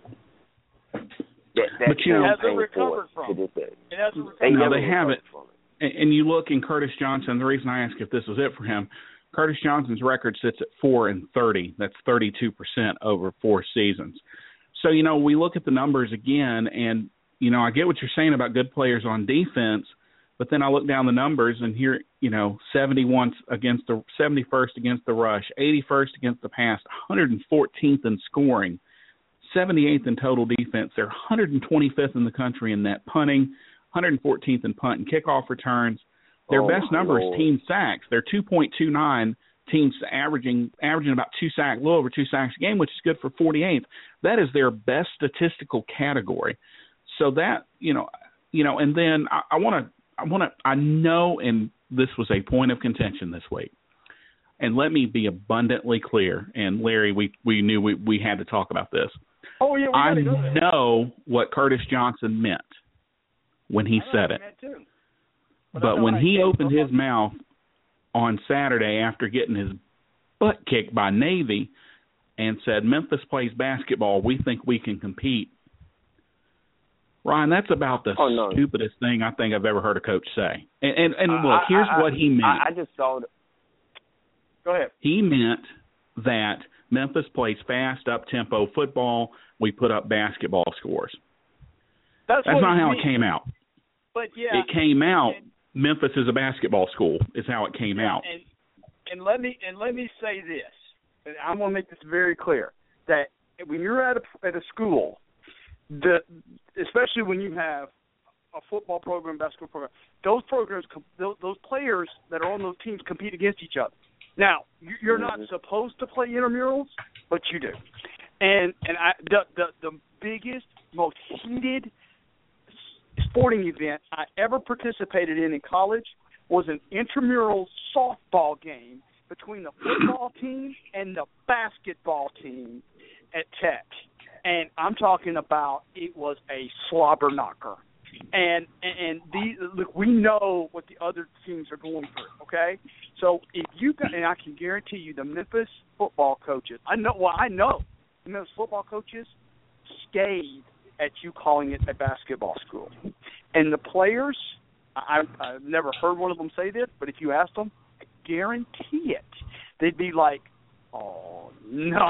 [SPEAKER 7] That
[SPEAKER 4] hasn't recovered from.
[SPEAKER 7] To this day.
[SPEAKER 3] They haven't. And you look in Curtis Johnson, the reason I ask if this was it for him, Curtis Johnson's record sits at 4-30. That's 32% over 4 seasons. So, we look at the numbers again, and, I get what you're saying about good players on defense, but then I look down the numbers and here, 71st against the 71st against the rush, 81st against the pass, 114th in scoring, 78th in total defense. They're 125th in the country in net punting, 114th in punt and kickoff returns. Their best number is team sacks. They're 2.29 teams averaging about 2 sacks, a little over 2 sacks a game, which is good for 48th. That is their best statistical category. So that, and then I know, and this was a point of contention this week, and let me be abundantly clear, and Larry, we knew we had to talk about this.
[SPEAKER 4] Oh, yeah,
[SPEAKER 3] I know what Curtis Johnson meant when he said it. But when he opened his mouth on Saturday after getting his butt kicked by Navy and said, Memphis plays basketball, we think we can compete. Ryan, that's about the stupidest thing I think I've ever heard a coach say. And look, here's what he meant.
[SPEAKER 7] I just saw it. Go ahead.
[SPEAKER 3] He meant that Memphis plays fast, up-tempo football. We put up basketball scores. That's not how it came out.
[SPEAKER 4] But yeah,
[SPEAKER 3] it came out. Memphis is a basketball school. Is how it came out.
[SPEAKER 4] And let me say this. And I'm going to make this very clear that when you're at a school, especially when you have a football program, basketball program, those programs, those players that are on those teams compete against each other. Now, you're not supposed to play intramurals, but you do. And the biggest, most heated sporting event I ever participated in college was an intramural softball game between the football team and the basketball team at Tech. And I'm talking about it was a slobber knocker. And look, we know what the other teams are going through, okay? So if you got, and I can guarantee you the Memphis football coaches, I know Memphis football coaches scathed at you calling it a basketball school. And the players, I've never heard one of them say this, but if you asked them, I guarantee it, they'd be like, oh, no.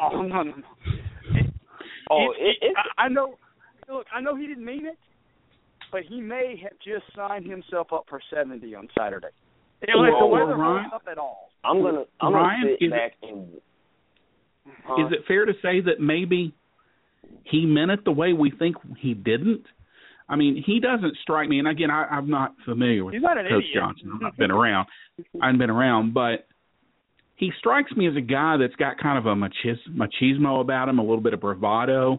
[SPEAKER 4] I know. Look, I know he didn't mean it, but he may have just signed himself up for 70 on Saturday. The weather wasn't up at all.
[SPEAKER 7] I'm gonna sit back and.
[SPEAKER 3] Is it fair to say that maybe he meant it the way we think he didn't? I mean, he doesn't strike me, and again, I'm not familiar with Coach Johnson. I've not been around. I haven't been around, but he strikes me as a guy that's got kind of a machismo about him, a little bit of bravado.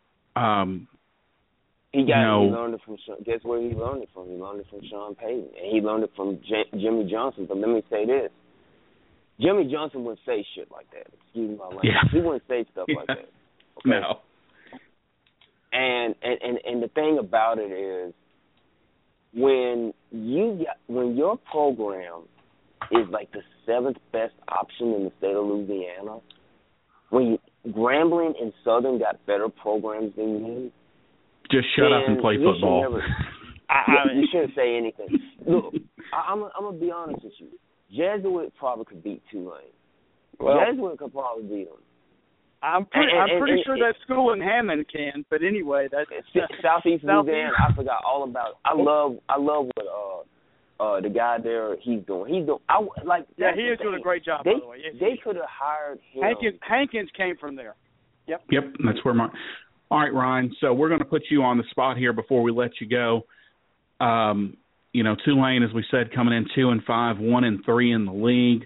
[SPEAKER 7] He learned it from. Guess where he learned it from? He learned it from Sean Payton, and he learned it from Jimmy Johnson. But let me say this: Jimmy Johnson wouldn't say shit like that. Excuse my language. Yeah. He wouldn't say stuff like that. Okay?
[SPEAKER 3] No.
[SPEAKER 7] And the thing about it is, when your program is like the 7th best option in the state of Louisiana, when Grambling and Southern got better programs than you,
[SPEAKER 3] just shut up and play football.
[SPEAKER 7] You shouldn't say anything. Look, I'm gonna be honest with you. Jesuit probably could beat Tulane. Jesuit could probably beat them.
[SPEAKER 4] I'm pretty sure that school in Hammond can, but anyway, that's
[SPEAKER 7] Southeast Louisiana. I forgot all about it. I love what the guy there he's doing. He is doing a great job. By the way, they could have hired him.
[SPEAKER 4] Hankins came from there. Yep,
[SPEAKER 3] that's where All right, Ryan. So we're going to put you on the spot here before we let you go. Tulane, as we said, coming in 2-5, 1-3 in the league.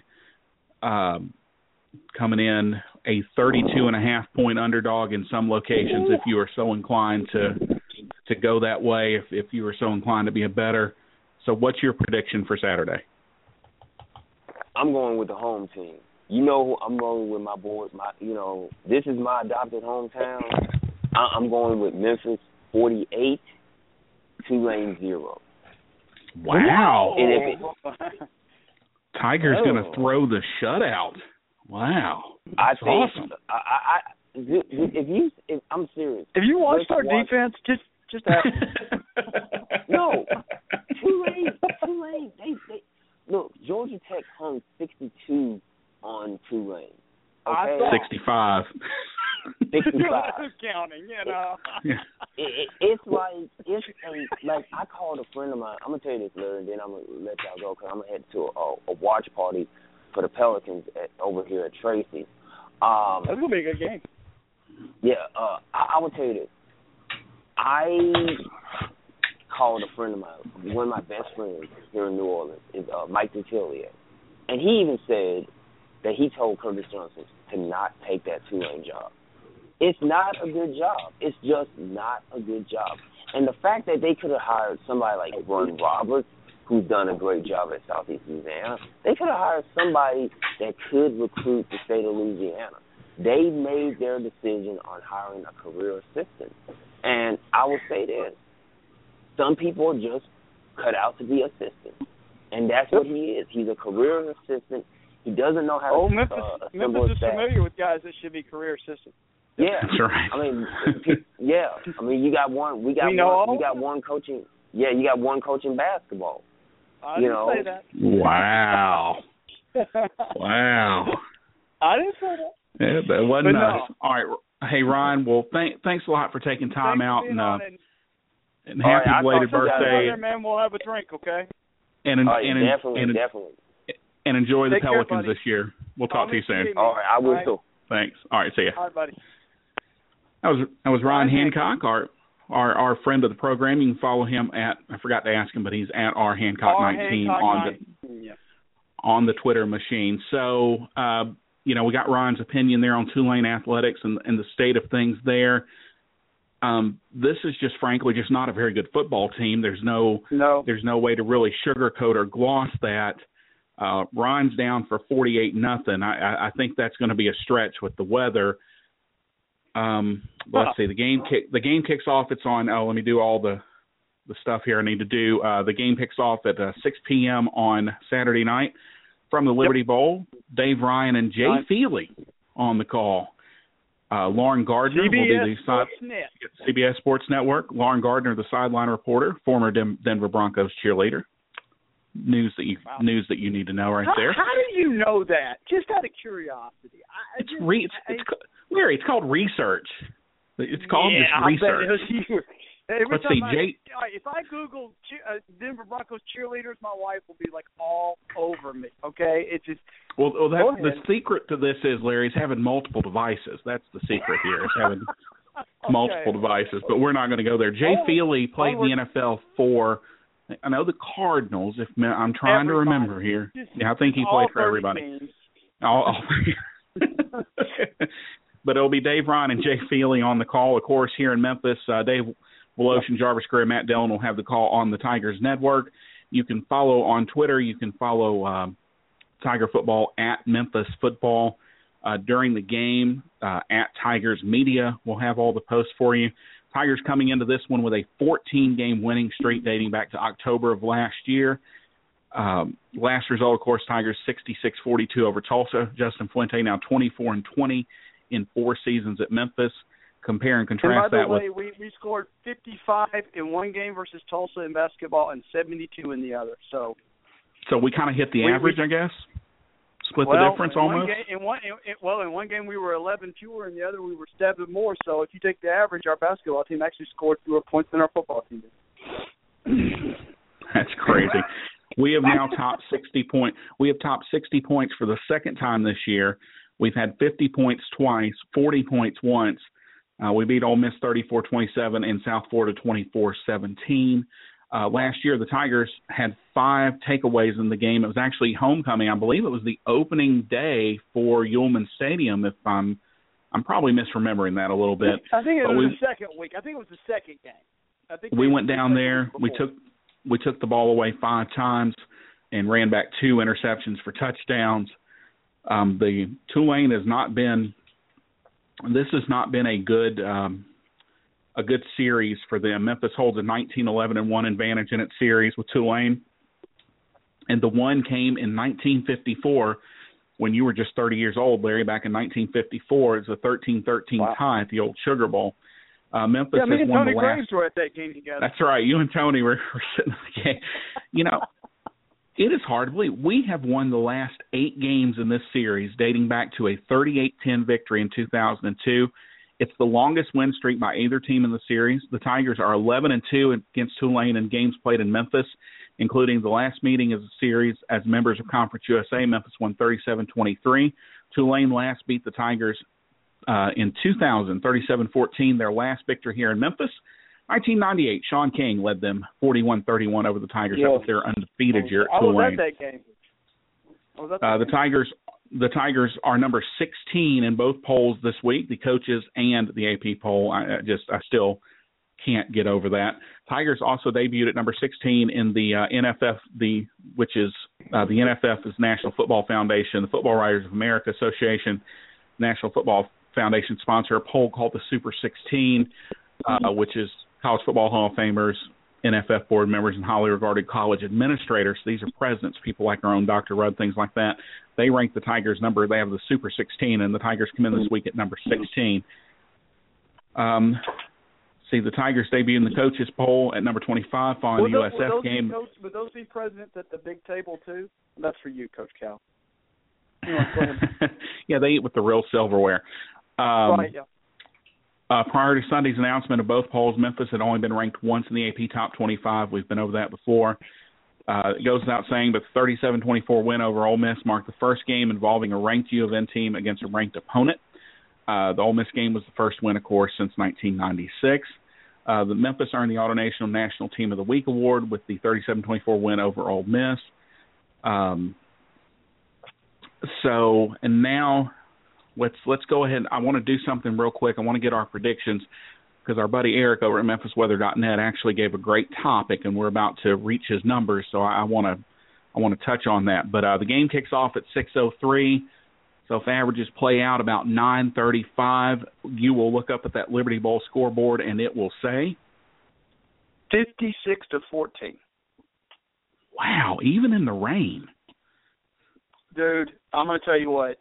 [SPEAKER 3] Coming in a 32.5-point underdog in some locations, if you are so inclined to go that way, if you are so inclined to be a bettor. So what's your prediction for Saturday?
[SPEAKER 7] I'm going with the home team. I'm going with my boys. This is my adopted hometown. I'm going with Memphis 48, Tulane 0.
[SPEAKER 3] Wow.
[SPEAKER 7] And
[SPEAKER 3] Tiger's going to throw the shutout. Wow. That's awesome.
[SPEAKER 7] If I'm serious.
[SPEAKER 4] If you watched our defense, just ask.
[SPEAKER 7] No. Tulane. They look, Georgia Tech hung 62 on Tulane. Okay?
[SPEAKER 3] 65.
[SPEAKER 7] 65.
[SPEAKER 4] Counting,
[SPEAKER 7] It's like I called a friend of mine. I'm gonna tell you this, Larry, and then I'm gonna let y'all go because I'm gonna head to a watch party for the Pelicans over here at Tracy.
[SPEAKER 4] That's gonna be a good game.
[SPEAKER 7] Yeah, I will tell you this. I called a friend of mine. One of my best friends here in New Orleans is Mike Detillier, and he even said that he told Curtis Johnson to not take that Tulane job. It's not a good job. It's just not a good job. And the fact that they could have hired somebody like Ron Roberts, who's done a great job at Southeast Louisiana, they could have hired somebody that could recruit the state of Louisiana. They made their decision on hiring a career assistant. And I will say this. Some people are just cut out to be assistants. And that's what he is. He's a career assistant. He doesn't know how to
[SPEAKER 4] Memphis is familiar with guys that should be career assistants.
[SPEAKER 7] Yeah,
[SPEAKER 3] that's right.
[SPEAKER 7] I mean, you got one. You got one coaching. Yeah, you got one coaching basketball.
[SPEAKER 4] I didn't say that.
[SPEAKER 3] Wow. Wow.
[SPEAKER 4] I didn't say that.
[SPEAKER 3] Yeah, that wasn't
[SPEAKER 4] no.
[SPEAKER 3] us. All right. Hey, Ryan. Well, thanks a lot for taking time out and happy belated birthday.
[SPEAKER 4] Man, we'll have a drink, okay?
[SPEAKER 7] Definitely.
[SPEAKER 3] And enjoy the
[SPEAKER 4] Take
[SPEAKER 3] Pelicans
[SPEAKER 4] care, buddy.
[SPEAKER 3] this year. We'll talk to you soon.
[SPEAKER 7] All right, I will too.
[SPEAKER 3] Thanks. All right, see ya.
[SPEAKER 4] All right, buddy.
[SPEAKER 3] That was Ryan Hancock, our friend of the program. You can follow him at, I forgot to ask him, but he's at rhancock19 on the Twitter machine. So, we got Ryan's opinion there on Tulane athletics and the state of things there. This is just, frankly, just not a very good football team. There's no way to really sugarcoat or gloss that. Ryan's down for 48-0. I think that's going to be a stretch with the weather. Let's see. The game kicks off. It's on. Let me do all the stuff here I need to do. The game kicks off at 6 p.m. on Saturday night from the Liberty Bowl. Dave Ryan and Jay Feely on the call. Lauren Gardner will be the CBS Sports Network. Lauren Gardner, the sideline reporter, former Denver Broncos cheerleader. News that you need to know right there.
[SPEAKER 4] How do you know that? Just out of curiosity.
[SPEAKER 3] Larry, it's called research. It's called just research.
[SPEAKER 4] Let's see, Jay. If I Google Denver Broncos cheerleaders, my wife will be like all over me. Okay, it's just.
[SPEAKER 3] Well, that's the secret to this is Larry's having multiple devices. That's the secret here. Is having multiple devices. But we're not going to go there. Jay Feely played in the NFL for. I know the Cardinals. I'm trying to remember here. Yeah, I think he played for everybody. But it'll be Dave Ryan and Jay Feely on the call, of course, here in Memphis. Dave Wolosh, Jarvis Greer, Matt Dillon will have the call on the Tigers Network. You can follow on Twitter. You can follow Tiger Football at Memphis Football. During the game, at Tigers Media, we'll have all the posts for you. Tigers coming into this one with a 14-game winning streak dating back to October of last year. Last result, of course, Tigers 66-42 over Tulsa. Justin Fuente now 24-20 in 4 seasons at Memphis. Compare and contrast that with.
[SPEAKER 4] We scored 55 in one game versus Tulsa in basketball and 72 in the other. So
[SPEAKER 3] we kind of hit the average, I guess. Split the difference almost.
[SPEAKER 4] In one game we were 11 fewer, and the other we were 7 more. So if you take the average, our basketball team actually scored fewer points than our football team did.
[SPEAKER 3] That's crazy. We have now topped 60 points. We have topped 60 points for the second time this year. We've had 50 points twice, 40 points once. We beat Ole Miss 34-27 and South Florida 24-17. Last year, the Tigers had 5 takeaways in the game. It was actually homecoming. I believe it was the opening day for Ullman Stadium. If I'm probably misremembering that a little bit.
[SPEAKER 4] I think it was the second week. I think it was the second game. I think
[SPEAKER 3] we went down there. We took the ball away 5 times and ran back 2 interceptions for touchdowns. The Tulane has not been. This has not been a good series for them. Memphis holds a 19-11-1 advantage in its series with Tulane, and the one came in 1954 when you were just 30 years old, Larry. Back in 1954, it's a 13-13 tie at the old Sugar Bowl. Memphis has won the last.
[SPEAKER 4] Tony Graves were at that game together.
[SPEAKER 3] That's right. You and Tony were sitting in the game. You know, it is hard to believe. We have won the last 8 games in this series, dating back to a 38-10 victory in 2002. It's the longest win streak by either team in the series. The Tigers are 11-2 against Tulane in games played in Memphis, including the last meeting of the series as members of Conference USA. Memphis won 37-23. Tulane last beat the Tigers in 2000, 37-14, their last victory here in Memphis. 1998, Sean King led them 41-31 over the Tigers. That was their undefeated year at Tulane.
[SPEAKER 4] I was at that game.
[SPEAKER 3] The Tigers are number 16 in both polls this week, the coaches and the AP poll. I still can't get over that. Tigers also debuted at number 16 in the NFF, which is the NFF is National Football Foundation, the Football Writers of America Association, National Football Foundation sponsor a poll called the Super 16, which is College Football Hall of Famers NFF board members and highly regarded college administrators. These are presidents, people like our own Dr. Rudd, things like that. They rank the Tigers number. They have the Super 16, and the Tigers come in this week at number 16. See, the Tigers debut in the coaches poll at number 25 following the USF game.
[SPEAKER 4] Would those be presidents at the big table, too? That's for you, Coach Cal.
[SPEAKER 3] Yeah, they eat with the real silverware.
[SPEAKER 4] Right, yeah.
[SPEAKER 3] Prior to Sunday's announcement of both polls, Memphis had only been ranked once in the AP Top 25. We've been over that before. It goes without saying, but the 37-24 win over Ole Miss marked the first game involving a ranked U of N team against a ranked opponent. The Ole Miss game was the first win, of course, since 1996. The Memphis earned the AutoNation National Team of the Week award with the 37-24 win over Ole Miss. And now let's go ahead. I want to do something real quick. I want to get our predictions because our buddy Eric over at MemphisWeather.net actually gave a great topic, and we're about to reach his numbers. So I want to touch on that. But the game kicks off at 6:03. So if averages play out about 9:35, you will look up at that Liberty Bowl scoreboard, and it will say
[SPEAKER 4] 56-14.
[SPEAKER 3] Wow, even in the rain.
[SPEAKER 4] Dude, I'm going to tell you what.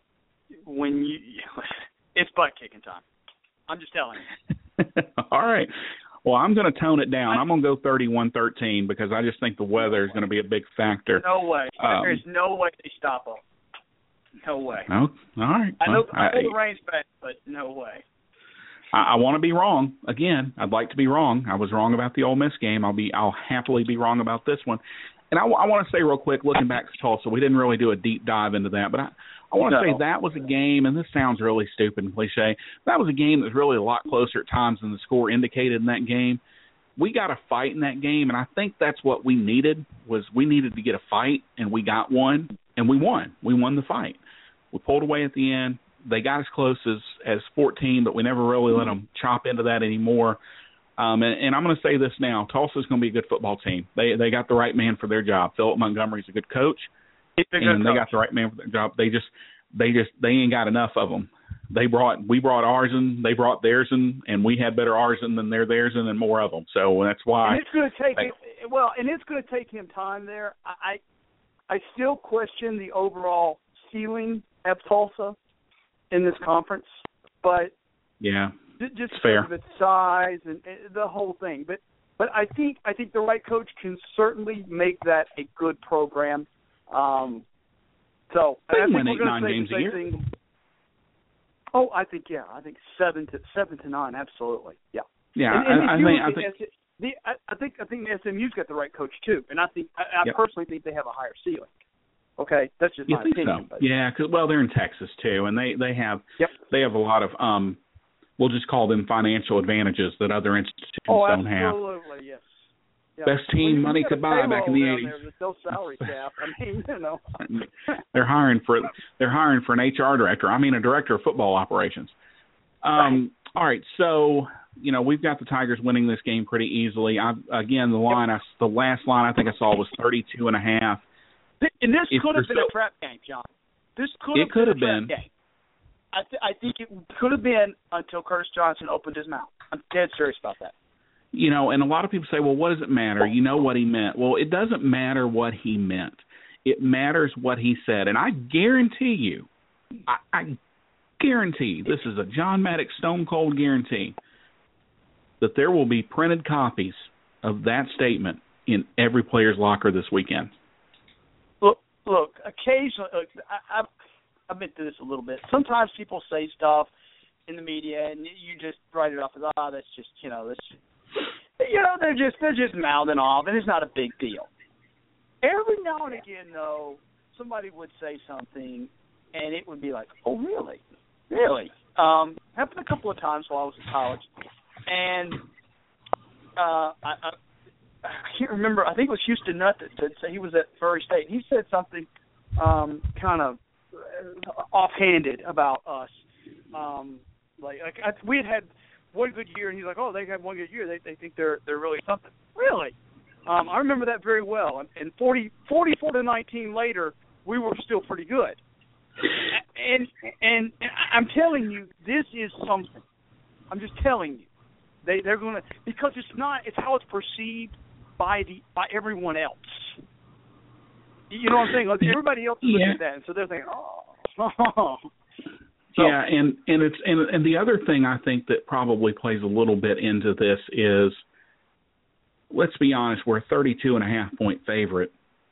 [SPEAKER 4] It's butt kicking time. I'm just telling you.
[SPEAKER 3] All right. Well, I'm going to tone it down. I'm going to go 31-13 because I just think the weather is going to be a big factor.
[SPEAKER 4] No way. There's no way they stop them. No way.
[SPEAKER 3] Oh, all right.
[SPEAKER 4] I know the rain's bad, but no way.
[SPEAKER 3] I want to be wrong. Again, I'd like to be wrong. I was wrong about the Ole Miss game. I'll happily be wrong about this one. And I want to say real quick, looking back to Tulsa, we didn't really do a deep dive into that, but I want to say that was a game, and this sounds really stupid and cliche, that was a game that was really a lot closer at times than the score indicated in that game. We got a fight in that game, and I think that's what we needed, was we needed to get a fight, and we got one, and we won. We won the fight. We pulled away at the end. They got as close as 14, but we never really let them chop into that anymore. And I'm going to say this now. Tulsa's going to be a good football team. They got the right man for their job. Philip Montgomery's a good coach, they got the right man for their job. They ain't got enough of them. We brought ours in, they brought theirs in, and we had better ours in than they're theirs in and more of them. So that's why.
[SPEAKER 4] And it's going to take it's going to take him time there. I still question the overall ceiling of Tulsa in this conference, but
[SPEAKER 3] yeah.
[SPEAKER 4] Just
[SPEAKER 3] fair.
[SPEAKER 4] Because of its size and the whole thing, but I think the right coach can certainly make that a good program. So
[SPEAKER 3] they
[SPEAKER 4] I think
[SPEAKER 3] win
[SPEAKER 4] we're
[SPEAKER 3] 8-9 games a year.
[SPEAKER 4] I think 7 to 9, absolutely, yeah.
[SPEAKER 3] Yeah,
[SPEAKER 4] I think SMU's got the right coach too, and I personally think they have a higher ceiling. Okay, that's just my opinion.
[SPEAKER 3] So? Yeah, because they're in Texas too, and they have a lot of we'll just call them financial advantages that other institutions don't have.
[SPEAKER 4] Oh, absolutely, yes. Yeah.
[SPEAKER 3] Best team money could buy back in the 80s.
[SPEAKER 4] There's no salary cap. I mean,
[SPEAKER 3] They're hiring for an HR director. I mean, a director of football operations.
[SPEAKER 4] Right.
[SPEAKER 3] All right, so we've got the Tigers winning this game pretty easily. The last line I think I saw was 32.5.
[SPEAKER 4] And this could have been a trap game, John. This could have been a trap game. I think it could have been until Curtis Johnson opened his mouth. I'm dead serious about that.
[SPEAKER 3] And a lot of people say, well, what does it matter? You know what he meant. Well, it doesn't matter what he meant. It matters what he said. And I guarantee you, this is a John Maddox stone cold guarantee, that there will be printed copies of that statement in every player's locker this weekend.
[SPEAKER 4] Look, occasionally, I've been through this a little bit. Sometimes people say stuff in the media, and you just write it off as, that's just, they're just mouthing off, and it's not a big deal. Every now and again, though, somebody would say something, and it would be like, oh, really? Really? Happened a couple of times while I was in college, and I can't remember. I think it was Houston Nutt that said he was at Furry State. He said something kind of offhanded about us. We had one good year, and he's like, "Oh, they had one good year. They think they're really something." Really, I remember that very well. And 44-19 later, we were still pretty good. And I'm telling you, this is something. I'm just telling you, they're going to, because it's how it's perceived. by everyone else. You know what I'm saying? Like, everybody else is looking at that, and so they're thinking, oh. So,
[SPEAKER 3] yeah, and the other thing I think that probably plays a little bit into this is, let's be honest, we're a 32.5-point favorite.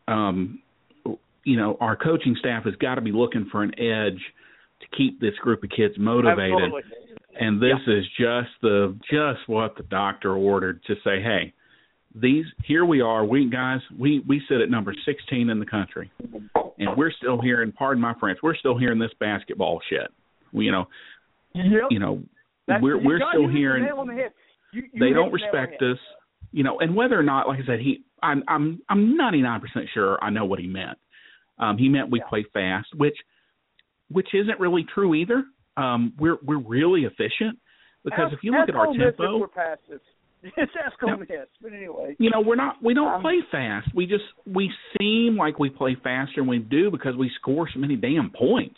[SPEAKER 3] Our coaching staff has got to be looking for an edge to keep this group of kids motivated.
[SPEAKER 4] Absolutely.
[SPEAKER 3] And this is just what the doctor ordered, to say, hey, here we are. We sit at number 16 in the country, and we're still hearing, pardon my French, we're still hearing this basketball shit. We're still hearing they don't respect us. And whether or not, like I said, I'm 99% sure I know what he meant. He meant we play fast, which isn't really true either. We're really efficient, because if you look at our tempo,
[SPEAKER 4] we're past this. It's Asco Miss, but anyway.
[SPEAKER 3] We don't play fast. We seem like we play faster than we do because we score so many damn points.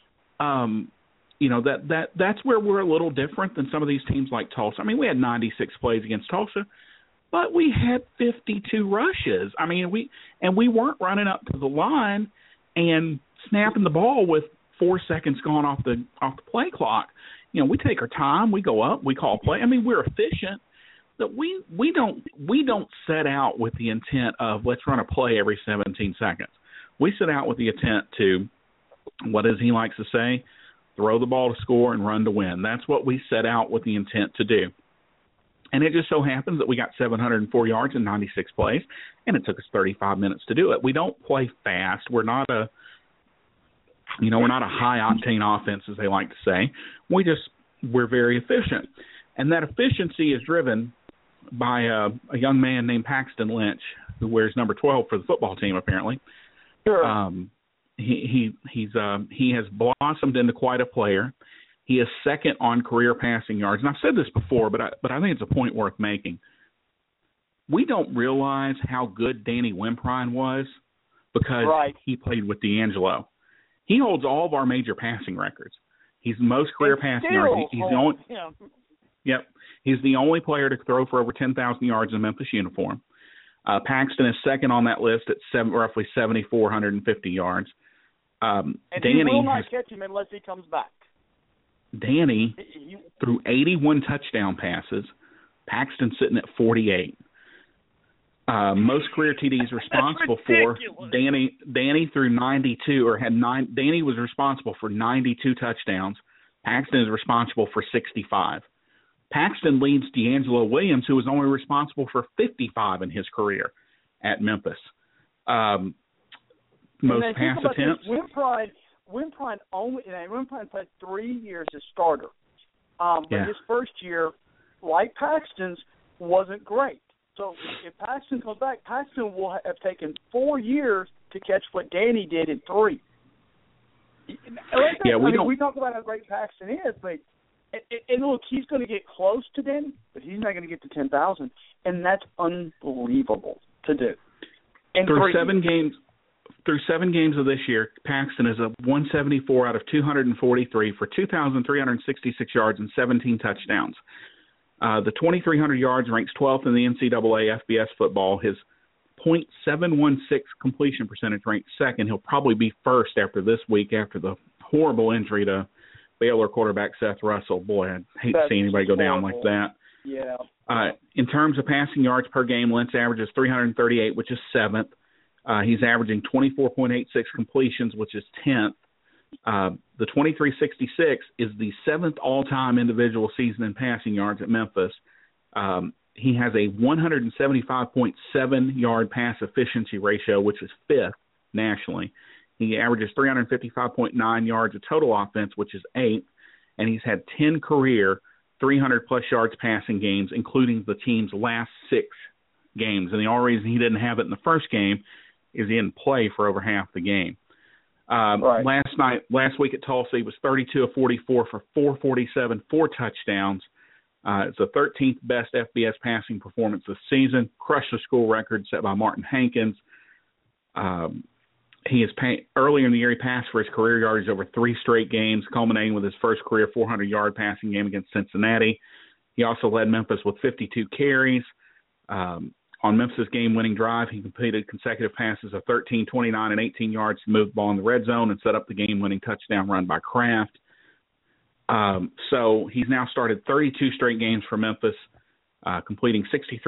[SPEAKER 3] That's where we're a little different than some of these teams like Tulsa. I mean, we had 96 plays against Tulsa, but we had 52 rushes. I mean, we weren't running up to the line and snapping the ball with 4 seconds gone off the play clock. We take our time, we go up, we call play. I mean, we're efficient. That we don't set out with the intent of let's run a play every 17 seconds. We set out with the intent to, what does he likes to say? Throw the ball to score and run to win. That's what we set out with the intent to do. And it just so happens that we got 704 yards in 96 plays, and it took us 35 minutes to do it. We don't play fast. We're not a high octane offense, as they like to say. We're very efficient. And that efficiency is driven by a young man named Paxton Lynch, who wears number 12 for the football team, apparently.
[SPEAKER 4] Sure.
[SPEAKER 3] He has blossomed into quite a player. He is second on career passing yards. And I've said this before, but I think it's a point worth making. We don't realize how good Danny Wimprine was because he played with D'Angelo. He holds all of our major passing records. He's the most career passing yards. He's the only. Yep, he's the only player to throw for over 10,000 yards in a Memphis uniform. Paxton is second on that list at roughly 7,450 yards.
[SPEAKER 4] And
[SPEAKER 3] Danny
[SPEAKER 4] he will not catch him unless he comes back.
[SPEAKER 3] Danny threw 81 touchdown passes. Paxton sitting at 48. Most career TDs responsible for. Danny threw 92 or had 9. Danny was responsible for 92 touchdowns. Paxton is responsible for 65. Paxton leads D'Angelo Williams, who was only responsible for 55 in his career at Memphis. Most pass attempts.
[SPEAKER 4] Wimprine played 3 years as starter. But his first year, like Paxton's, wasn't great. So if Paxton comes back, Paxton will have taken 4 years to catch what Danny did in 3. We talk about how great Paxton is, but and look, he's going to get close to Danny, but he's not going to get to 10,000, and that's unbelievable to do. And
[SPEAKER 3] through 7 games of this year, Paxton is a 174 out of 243 for 2,366 yards and 17 touchdowns. The 2,300 yards ranks 12th in the NCAA FBS football. His .716 completion percentage ranks second. He'll probably be first after this week after the horrible injury to Baylor quarterback Seth Russell. Boy, I'd hate to see anybody go down like that.
[SPEAKER 4] Yeah.
[SPEAKER 3] In terms of passing yards per game, Lentz averages 338, which is 7th. He's averaging 24.86 completions, which is 10th. The 2366 is the 7th all-time individual season in passing yards at Memphis. He has a 175.7 yard pass efficiency ratio, which is 5th nationally. He averages 355.9 yards of total offense, which is 8th, and he's had 10 career 300-plus yards passing games, including the team's last 6 games. And the only reason he didn't have it in the first game is he didn't play for over half the game. Last week at Tulsa, he was 32 of 44 for 447, 4 touchdowns. It's the 13th best FBS passing performance this season. Crushed the school record set by Martin Hankins. Earlier in the year, he passed for his career yardage over 3 straight games, culminating with his first career 400-yard passing game against Cincinnati. He also led Memphis with 52 carries. On Memphis' game-winning drive, he completed consecutive passes of 13, 29, and 18 yards to move the ball in the red zone and set up the game-winning touchdown run by Kraft. So he's now started 32 straight games for Memphis, completing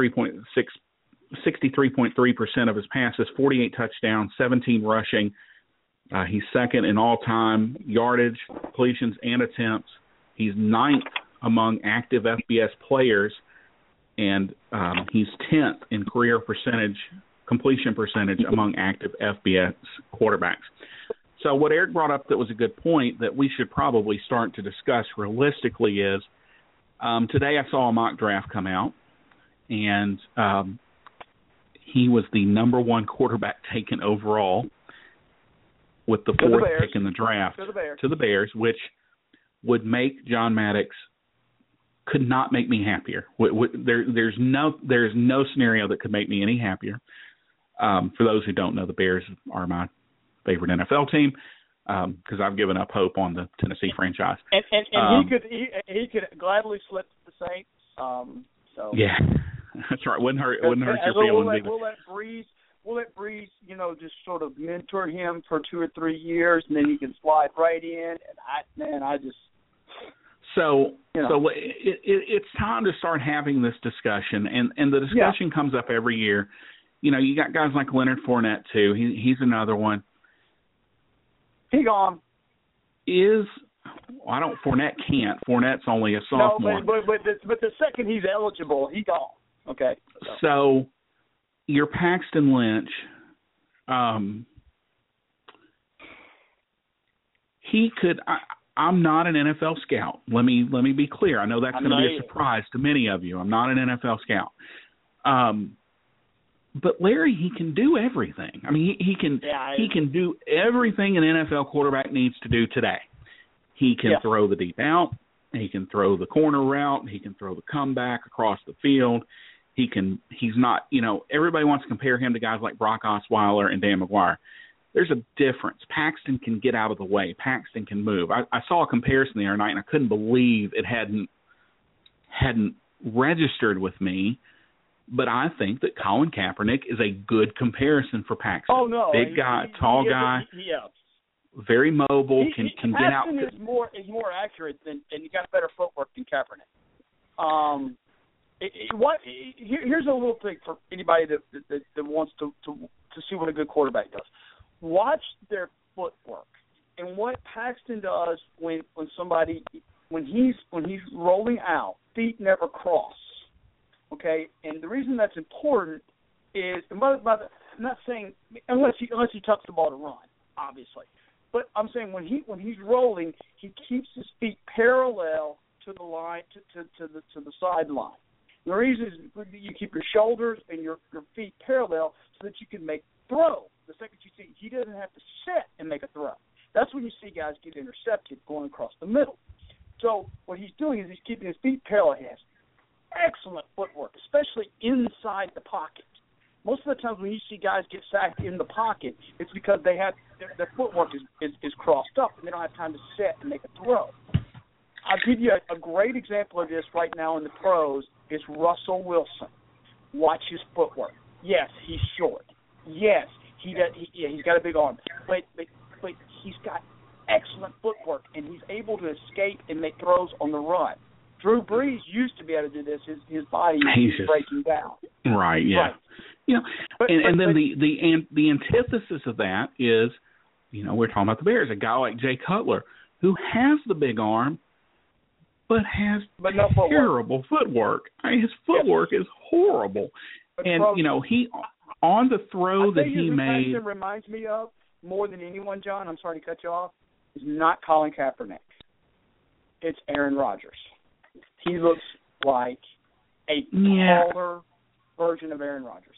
[SPEAKER 3] 63.3% of his passes, 48 touchdowns, 17 rushing. He's second in all-time yardage, completions, and attempts. He's ninth among active FBS players, and he's 10th in career completion percentage among active FBS quarterbacks. So what Eric brought up that was a good point that we should probably start to discuss realistically is today I saw a mock draft come out, and he was the number one quarterback taken overall with the fourth pick in the draft to the Bears, which would make John Maddox could not make me happier. There's no scenario that could make me any happier. For those who don't know, the Bears are my favorite NFL team because I've given up hope on the Tennessee franchise.
[SPEAKER 4] And he could gladly slip to the Saints. So
[SPEAKER 3] yeah, that's right. Wouldn't hurt your feelings.
[SPEAKER 4] We'll let Breeze, just sort of mentor him for 2 or 3 years, and then he can slide right in. So it's time to start having this discussion, and the discussion comes up every year. You got guys like Leonard Fournette too. He's another one. He gone.
[SPEAKER 3] Fournette can't. Fournette's only a sophomore.
[SPEAKER 4] No, but the second he's eligible, he gone. Okay.
[SPEAKER 3] So your Paxton Lynch, he could. I'm not an NFL scout. Let me be clear. I know that's going to be a surprise to many of you. I'm not an NFL scout. But Larry, he can do everything. I mean, he can do everything an NFL quarterback needs to do today. He can throw the deep out. He can throw the corner route. He can throw the comeback across the field. He's not, everybody wants to compare him to guys like Brock Osweiler and Dan McGuire. There's a difference. Paxton can get out of the way. Paxton can move. I saw a comparison the other night, and I couldn't believe it hadn't registered with me. But I think that Colin Kaepernick is a good comparison for Paxton.
[SPEAKER 4] Oh no,
[SPEAKER 3] big guy, tall guy, very mobile, can get out.
[SPEAKER 4] Paxton is more accurate and he got better footwork than Kaepernick. Here's a little thing for anybody that wants to see what a good quarterback does. Watch their footwork and what Paxton does when he's rolling out, feet never cross. Okay, and the reason that's important is, I'm not saying unless he tucks the ball to run, obviously, but I'm saying when he's rolling, he keeps his feet parallel to the line to the sideline. The reason is you keep your shoulders and your feet parallel so that you can make throw. The second you see, he doesn't have to sit and make a throw. That's when you see guys get intercepted going across the middle. So what he's doing is he's keeping his feet parallel. He has excellent footwork, especially inside the pocket. Most of the times when you see guys get sacked in the pocket, it's because they have their footwork is crossed up and they don't have time to sit and make a throw. I'll give you a great example of this right now in the pros is Russell Wilson. Watch his footwork. Yes, he's short. Yes, he's got a big arm, but he's got excellent footwork and he's able to escape and make throws on the run. Drew Brees used to be able to do this. His body is breaking down.
[SPEAKER 3] Right. Yeah. Right. And then the antithesis of that is, we're talking about the Bears. A guy like Jay Cutler who has the big arm, but has terrible footwork. I mean, his footwork is horrible. And he on the throw that he made.
[SPEAKER 4] Paxton reminds me of more than anyone, John. I'm sorry to cut you off. Is not Colin Kaepernick. It's Aaron Rodgers. He looks like a taller version of Aaron Rodgers.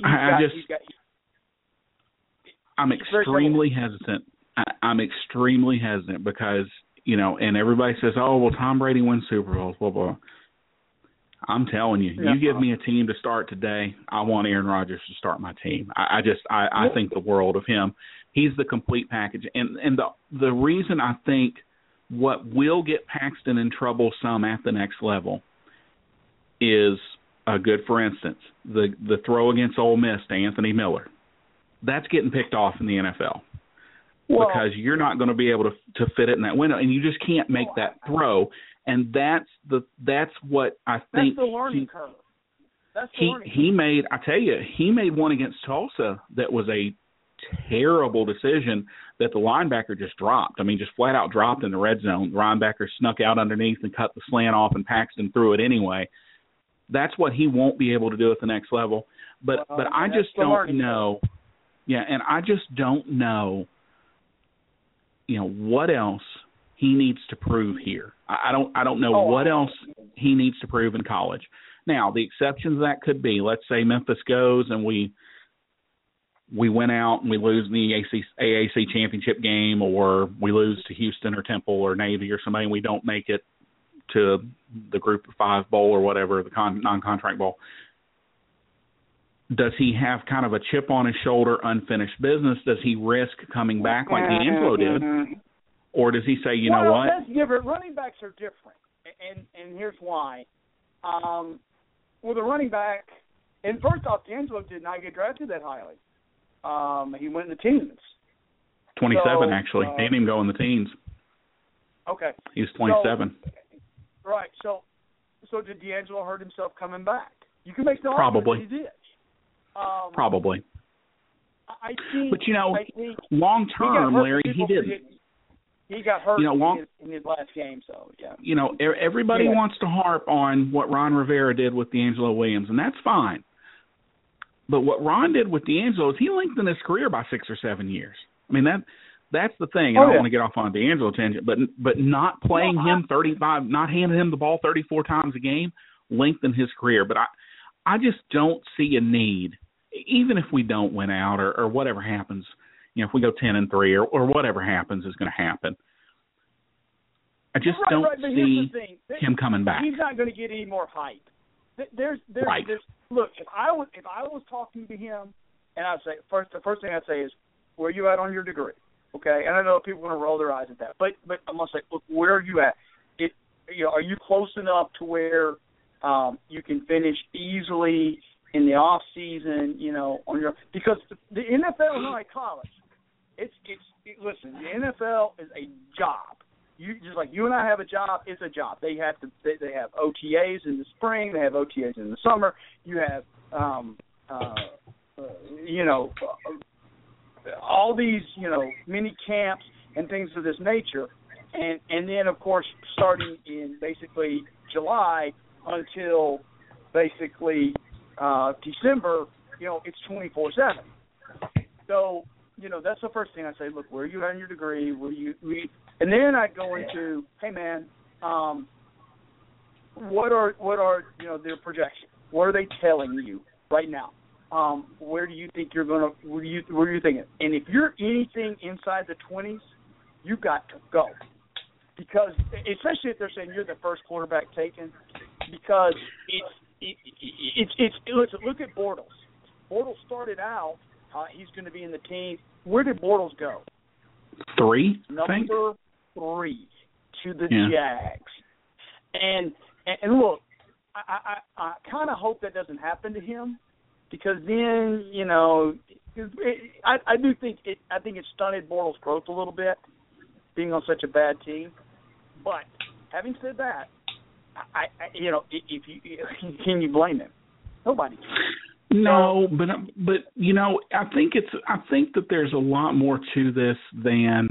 [SPEAKER 3] I'm extremely hesitant. I'm extremely hesitant because, and everybody says, oh, well, Tom Brady wins Super Bowls, blah, blah. I'm telling you, you give me a team to start today, I want Aaron Rodgers to start my team. I think the world of him. He's the complete package. And the reason I think what will get Paxton in trouble some at the next level is a good, for instance, the throw against Ole Miss to Anthony Miller, that's getting picked off in the NFL because you're not going to be able to fit it in that window, and you just can't make that throw. And that's what I think.
[SPEAKER 4] That's the learning curve.
[SPEAKER 3] He made one against Tulsa that was a terrible decision that the linebacker just dropped. I mean, just flat out dropped in the red zone. The linebacker snuck out underneath and cut the slant off, and Paxton threw it anyway. That's what he won't be able to do at the next level. But I just don't know. Yeah, and I just don't know, what else he needs to prove here. I don't know what else he needs to prove in college. Now, the exceptions to that could be, let's say Memphis goes and we went out and we lose in the AAC championship game, or we lose to Houston or Temple or Navy or somebody, and we don't make it to the Group of 5 bowl or whatever, the non-contract bowl. Does he have kind of a chip on his shoulder, unfinished business? Does he risk coming back like D'Angelo did? Or does he say, know what?
[SPEAKER 4] That's different. Running backs are different, and here's why. With a running back, and first off, D'Angelo did not get drafted that highly. He went in the teens.
[SPEAKER 3] 27, actually. He didn't even go in the teens.
[SPEAKER 4] Okay.
[SPEAKER 3] He was 27.
[SPEAKER 4] Right. So did D'Angelo hurt himself coming back? You can make the
[SPEAKER 3] Probably.
[SPEAKER 4] argument he did.
[SPEAKER 3] Probably.
[SPEAKER 4] I think.
[SPEAKER 3] But, long term, Larry, he didn't.
[SPEAKER 4] He got hurt in his last game, so, yeah.
[SPEAKER 3] Everybody wants to harp on what Ron Rivera did with D'Angelo Williams, and that's fine. But what Ron did with D'Angelo is he lengthened his career by 6 or 7 years. I mean, that's the thing. I don't want to get off on a D'Angelo tangent, but not playing him 35, not handing him the ball 34 times a game lengthened his career. But I just don't see a need, even if we don't win out or whatever happens. If we go 10-3 or whatever happens is going to happen. I just don't see him coming back.
[SPEAKER 4] He's not going to get any more hype. There's look, if I was talking to him, and I'd say the first thing I'd say is, where are you at on your degree? Okay, and I know people are going to roll their eyes at that, but I'm going to say, look, where are you at? Are you close enough to where you can finish easily in the off season? On your, because the NFL is not like college. Listen, the NFL is a job. Just like you and I have a job, it's a job. They have OTAs in the spring, they have OTAs in the summer. You have all these mini camps and things of this nature, and then of course starting in basically July until basically December, it's 24/7. So that's the first thing I say. Look, where are you at in your degree? And then I go into, hey man, what are their projections? What are they telling you right now? Where do you think you're gonna? Where are you thinking? And if you're anything inside the 20s, you've got to go, because especially if they're saying you're the first quarterback taken, because it's listen, look at Bortles. Bortles started out. He's going to be in the team. Where did Bortles go?
[SPEAKER 3] 3.
[SPEAKER 4] Number 3 to the Jags. And look, I kind of hope that doesn't happen to him, because then I do think it stunted Bortles' growth a little bit, being on such a bad team. But having said that, if you can you blame him? Nobody can.
[SPEAKER 3] No, but I think that there's a lot more to this than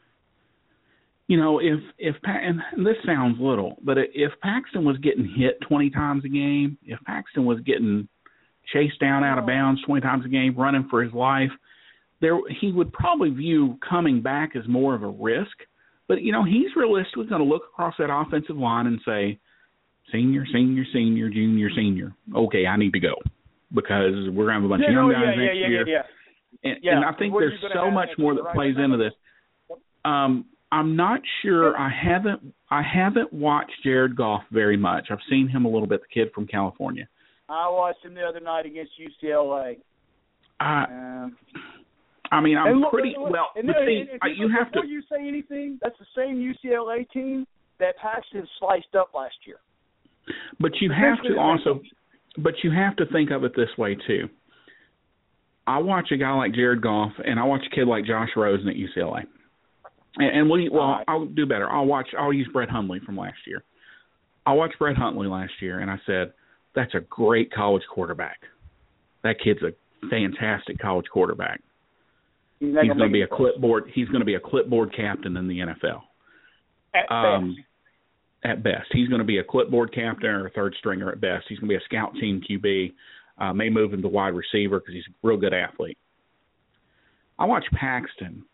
[SPEAKER 3] if and this sounds little, but if Paxton was getting hit 20 times a game, if Paxton was getting chased down out of bounds 20 times a game, running for his life, he would probably view coming back as more of a risk. But he's realistically going to look across that offensive line and say, senior, junior, senior. Okay, I need to go, because we're going to have a bunch of young guys next year. And I think there's so much more that plays into this. I'm not sure. I haven't watched Jared Goff very much. I've seen him a little bit, the kid from California.
[SPEAKER 4] I watched him the other night against UCLA.
[SPEAKER 3] I'm pretty well. You have to.
[SPEAKER 4] Before you say anything, that's the same UCLA team that Paxton sliced up last year.
[SPEAKER 3] But you have to also. But you have to think of it this way, too. I watch a guy like Jared Goff, and I watch a kid like Josh Rosen at UCLA. I'll do better. I'll use Brett Hundley from last year. I watched Brett Hundley last year, and I said, that's a great college quarterback. That kid's a fantastic college quarterback. He's going to be a clipboard. He's going to be a clipboard captain in the NFL. At best, he's going to be a clipboard captain or a third stringer at best. He's going to be a scout team QB. May move into wide receiver because he's a real good athlete. I watch Paxton.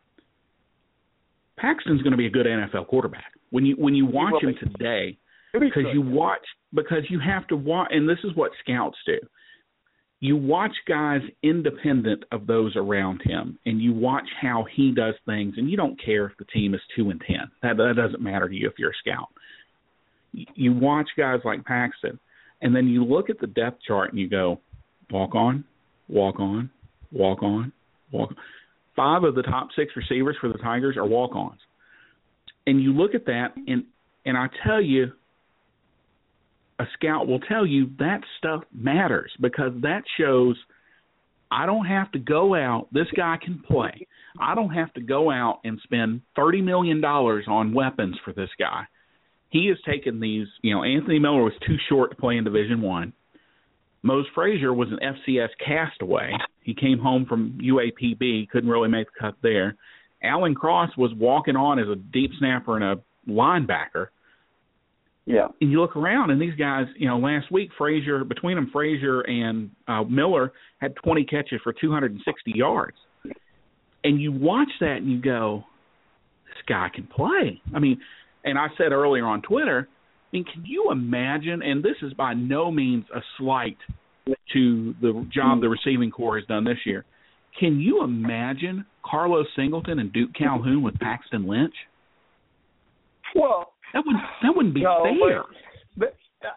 [SPEAKER 3] Paxton's going to be a good NFL quarterback. When you watch him today, because you have to watch, and this is what scouts do. You watch guys independent of those around him, and you watch how he does things, and you don't care if the team is 2-10. That doesn't matter to you if you're a scout. You watch guys like Paxton, and then you look at the depth chart and you go, walk on, walk on, walk on, walk on. 5 of the top 6 receivers for the Tigers are walk-ons. And you look at that, and I tell you, a scout will tell you that stuff matters because that shows I don't have to go out. This guy can play. I don't have to go out and spend $30 million on weapons for this guy. He has taken these, Anthony Miller was too short to play in Division I. Mose Frazier was an FCS castaway. He came home from UAPB, couldn't really make the cut there. Alan Cross was walking on as a deep snapper and a linebacker.
[SPEAKER 4] Yeah.
[SPEAKER 3] And you look around, and these guys, last week, Frazier and Miller had 20 catches for 260 yards. And you watch that and you go, this guy can play. I mean, and I said earlier on Twitter, can you imagine, and this is by no means a slight to the job the receiving corps has done this year, can you imagine Carlos Singleton and Duke Calhoun with Paxton Lynch?
[SPEAKER 4] Well,
[SPEAKER 3] that wouldn't be fair.
[SPEAKER 4] But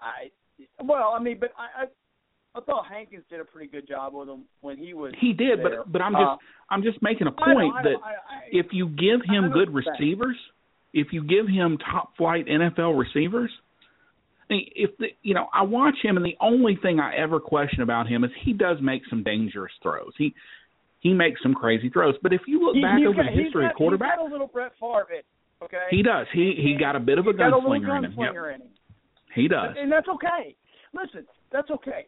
[SPEAKER 4] I thought Hankins did a pretty good job with him when he was.
[SPEAKER 3] He did,
[SPEAKER 4] there.
[SPEAKER 3] but I'm just making a point that if you give him good receivers, if you give him top flight NFL receivers, I watch him, and the only thing I ever question about him is he does make some dangerous throws. He makes some crazy throws. But if you look back over the history of quarterbacks,
[SPEAKER 4] he's got a little Brett Favre in, okay?
[SPEAKER 3] He does. He got a bit of a gunslinger in him.
[SPEAKER 4] In him.
[SPEAKER 3] He does.
[SPEAKER 4] And that's okay. Listen, that's okay.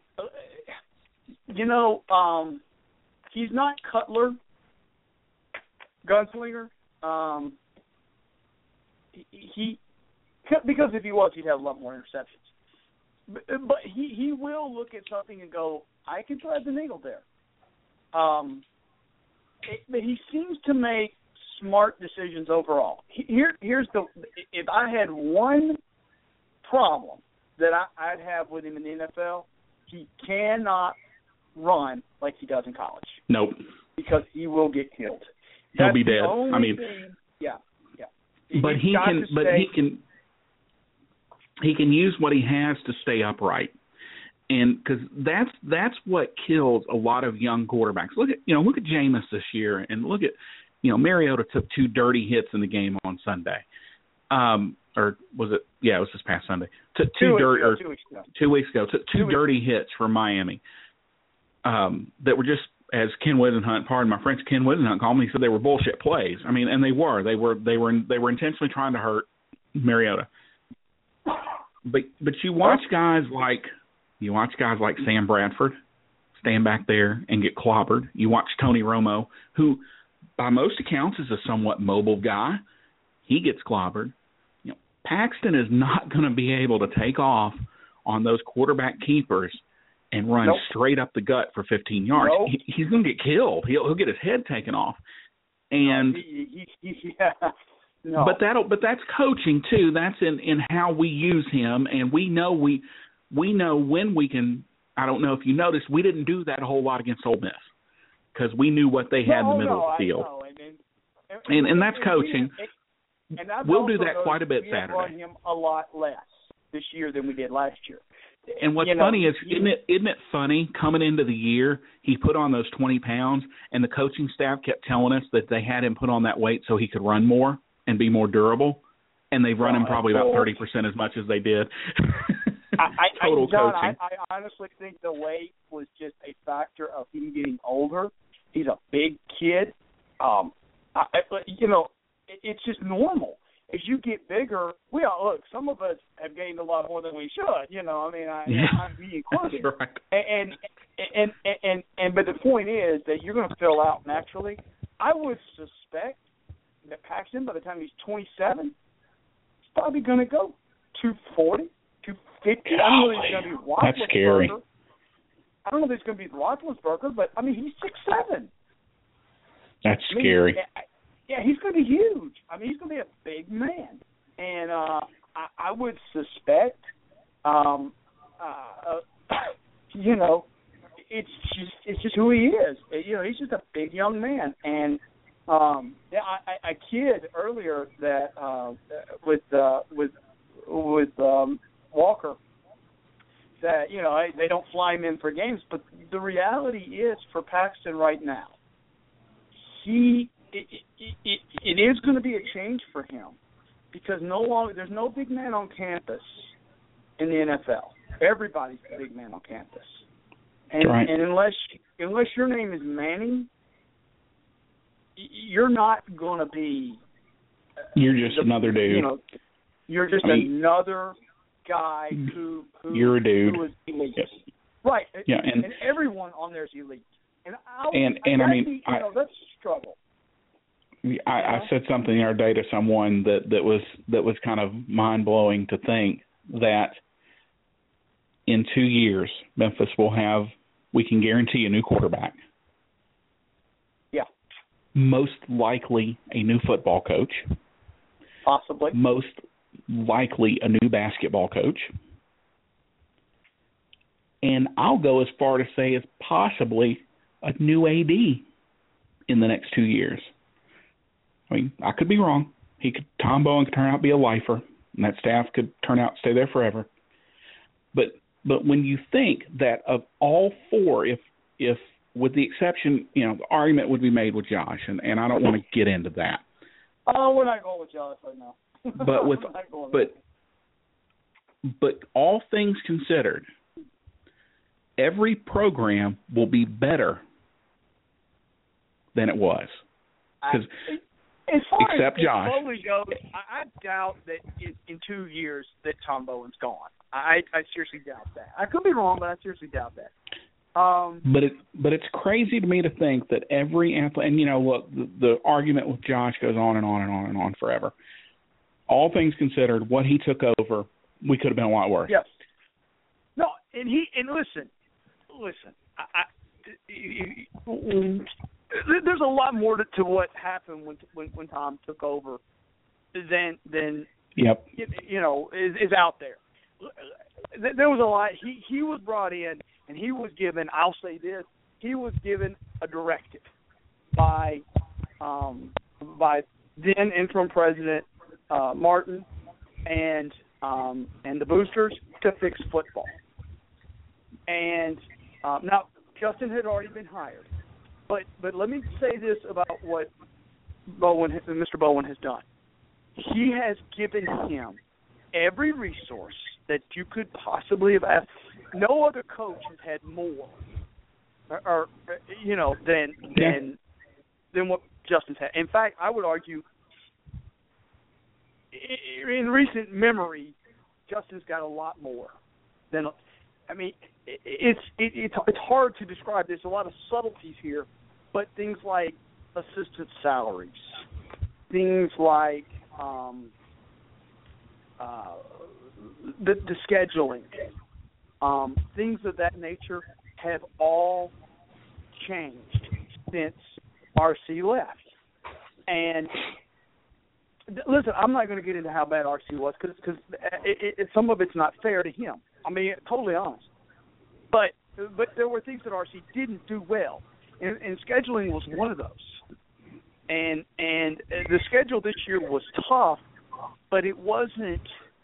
[SPEAKER 4] He's not Cutler, gunslinger. Because if he was, he'd have a lot more interceptions. But he will look at something and go, I can thread the needle there. But he seems to make smart decisions overall. Here's if I had one problem that I'd have with him in the NFL, he cannot run like he does in college.
[SPEAKER 3] Nope.
[SPEAKER 4] Because he will get killed.
[SPEAKER 3] He'll be dead.
[SPEAKER 4] Yeah.
[SPEAKER 3] But he can use what he has to stay upright, and because that's what kills a lot of young quarterbacks. Look at Jameis this year, and look at Mariota took 2 dirty hits in the game on Sunday, or was it? Yeah, it was this past Sunday. Took 2 weeks ago. Took 2 dirty hits for Miami that were just, as Ken Wisenhunt, pardon my French, Ken Wisenhunt called me. He said they were bullshit plays. I mean, and they were intentionally trying to hurt Mariota. But you watch guys like Sam Bradford stand back there and get clobbered. You watch Tony Romo, who by most accounts is a somewhat mobile guy. He gets clobbered. Paxton is not going to be able to take off on those quarterback keepers and run straight up the gut for 15 yards.
[SPEAKER 4] Nope.
[SPEAKER 3] He's going to get killed. He'll get his head taken off. And but that's coaching too. That's in how we use him, and we know when we can. I don't know if you noticed, we didn't do that a whole lot against Ole Miss because we knew what they had in the middle of the field. And that's coaching.
[SPEAKER 4] And
[SPEAKER 3] we'll do that quite a bit Saturday.
[SPEAKER 4] We run him a lot less this year than we did last year.
[SPEAKER 3] And what's funny is, isn't it funny, coming into the year, he put on those 20 pounds, and the coaching staff kept telling us that they had him put on that weight so he could run more and be more durable, and they've run him probably about 30% as much as they did. Total
[SPEAKER 4] John,
[SPEAKER 3] coaching.
[SPEAKER 4] I honestly think the weight was just a factor of him getting older. He's a big kid. It's just normal. As you get bigger, look. Some of us have gained a lot more than we should. I'm being included.
[SPEAKER 3] That's right.
[SPEAKER 4] But the point is that you're going to fill out naturally. I would suspect that Paxton, by the time he's 27, is probably going to go 240, 250. I don't know if he's going to be Roethlisberger.
[SPEAKER 3] That's scary.
[SPEAKER 4] I don't know if he's going to be Roethlisberger, but he's 6'7".
[SPEAKER 3] That's scary.
[SPEAKER 4] Yeah, he's going to be huge. He's going to be a big man, and I would suspect, it's just who he is. He's just a big young man, and I kid earlier that with Walker that they don't fly him in for games, but the reality is for Paxton right now, it is going to be a change for him because there's no big man on campus in the NFL. Everybody's a big man on campus, and
[SPEAKER 3] right.
[SPEAKER 4] And unless your name is Manning, you're not going to be.
[SPEAKER 3] You're just another dude.
[SPEAKER 4] You're just another guy who
[SPEAKER 3] you're a dude.
[SPEAKER 4] Who is elite. Yes. Right.
[SPEAKER 3] Yeah, and
[SPEAKER 4] everyone on there is elite. And that's a struggle.
[SPEAKER 3] I said something the other day to someone that was kind of mind blowing to think that in 2 years Memphis we can guarantee a new quarterback.
[SPEAKER 4] Yeah.
[SPEAKER 3] Most likely a new football coach.
[SPEAKER 4] Possibly.
[SPEAKER 3] Most likely a new basketball coach. And I'll go as far to say as possibly a new AD in the next 2 years. I could be wrong. Tom Bowen could turn out to be a lifer, and that staff could turn out to stay there forever. But when you think that of all four, if with the exception, the argument would be made with Josh, and I don't want to get into that.
[SPEAKER 4] Oh, we're not going with Josh right now.
[SPEAKER 3] But all things considered, every program will be better than it was. Because
[SPEAKER 4] as far
[SPEAKER 3] except
[SPEAKER 4] as
[SPEAKER 3] Josh.
[SPEAKER 4] Slowly goes, I doubt that in 2 years that Tom Bowen's gone. I seriously doubt that. I could be wrong, but I seriously doubt that.
[SPEAKER 3] But it's crazy to me to think that every athlete, and look, the argument with Josh goes on and on and on and on forever. All things considered, what he took over, we could have been a lot worse.
[SPEAKER 4] Yes. No, and listen. There's a lot more to what happened when Tom took over than
[SPEAKER 3] yep.
[SPEAKER 4] Is out there. There was a lot. He was brought in and he was given. I'll say this: he was given a directive by then interim president Martin and the boosters to fix football. And now Justin had already been hired. But let me say this about what Mr. Bowen has done. He has given him every resource that you could possibly have asked. No other coach has had more, than what Justin's had. In fact, I would argue, in recent memory, Justin's got a lot more than. It's hard to describe. There's a lot of subtleties here, but things like assistant salaries, things like the scheduling, things of that nature have all changed since RC left. And listen, I'm not going to get into how bad RC was because some of it's not fair to him. Totally honest. But there were things that RC didn't do well, and scheduling was one of those. And the schedule this year was tough, but it wasn't.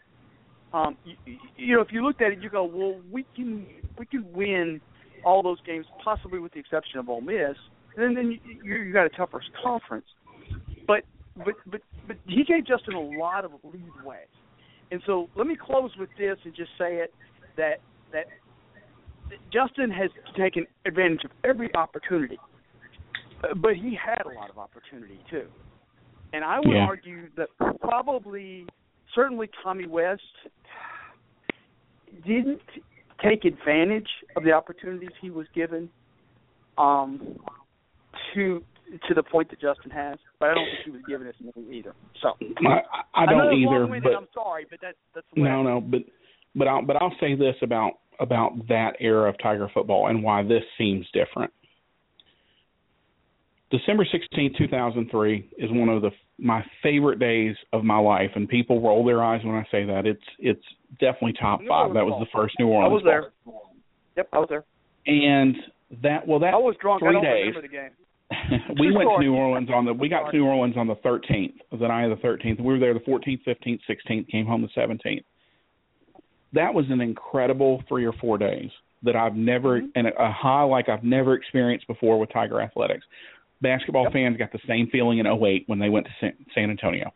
[SPEAKER 4] If you looked at it, you go, well, we can win all those games, possibly with the exception of Ole Miss. And then you got a tougher conference. But he gave Justin a lot of leeway. And so let me close with this and just say it, that Justin has taken advantage of every opportunity. But he had a lot of opportunity, too. And I would argue that certainly Tommy West didn't take advantage of the opportunities he was given to the point that Justin has. But I don't think he was given as many either. So
[SPEAKER 3] I don't either. But
[SPEAKER 4] I'm sorry, but that's the way.
[SPEAKER 3] But I'll say this about that era of Tiger football and why this seems different. December 16, 2003 is one of my favorite days of my life, and people roll their eyes when I say that. It's definitely top five. That was the first New Orleans.
[SPEAKER 4] I was there. Yep, I was there.
[SPEAKER 3] And that
[SPEAKER 4] I was drunk.
[SPEAKER 3] 3
[SPEAKER 4] I don't
[SPEAKER 3] days.
[SPEAKER 4] remember the game.
[SPEAKER 3] We went to New Orleans we got to New Orleans on the 13th, the night of the 13th. We were there the 14th, 15th, 16th, came home the 17th. That was an incredible 3 or 4 days that I've never, and a high like I've never experienced before with Tiger Athletics. Basketball fans got the same feeling in 2008 when they went to San Antonio.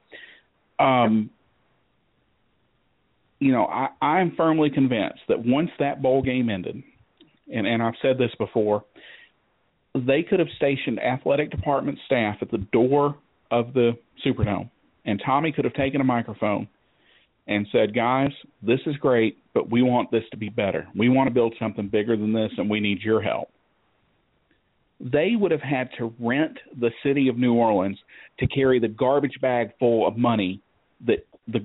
[SPEAKER 3] You know, I'm firmly convinced that once that bowl game ended, and I've said this before, they could have stationed athletic department staff at the door of the Superdome, and Tommy could have taken a microphone and said, guys, this is great, but we want this to be better. We want to build something bigger than this, and we need your help. They would have had to rent the city of New Orleans to carry the garbage bag full of money, that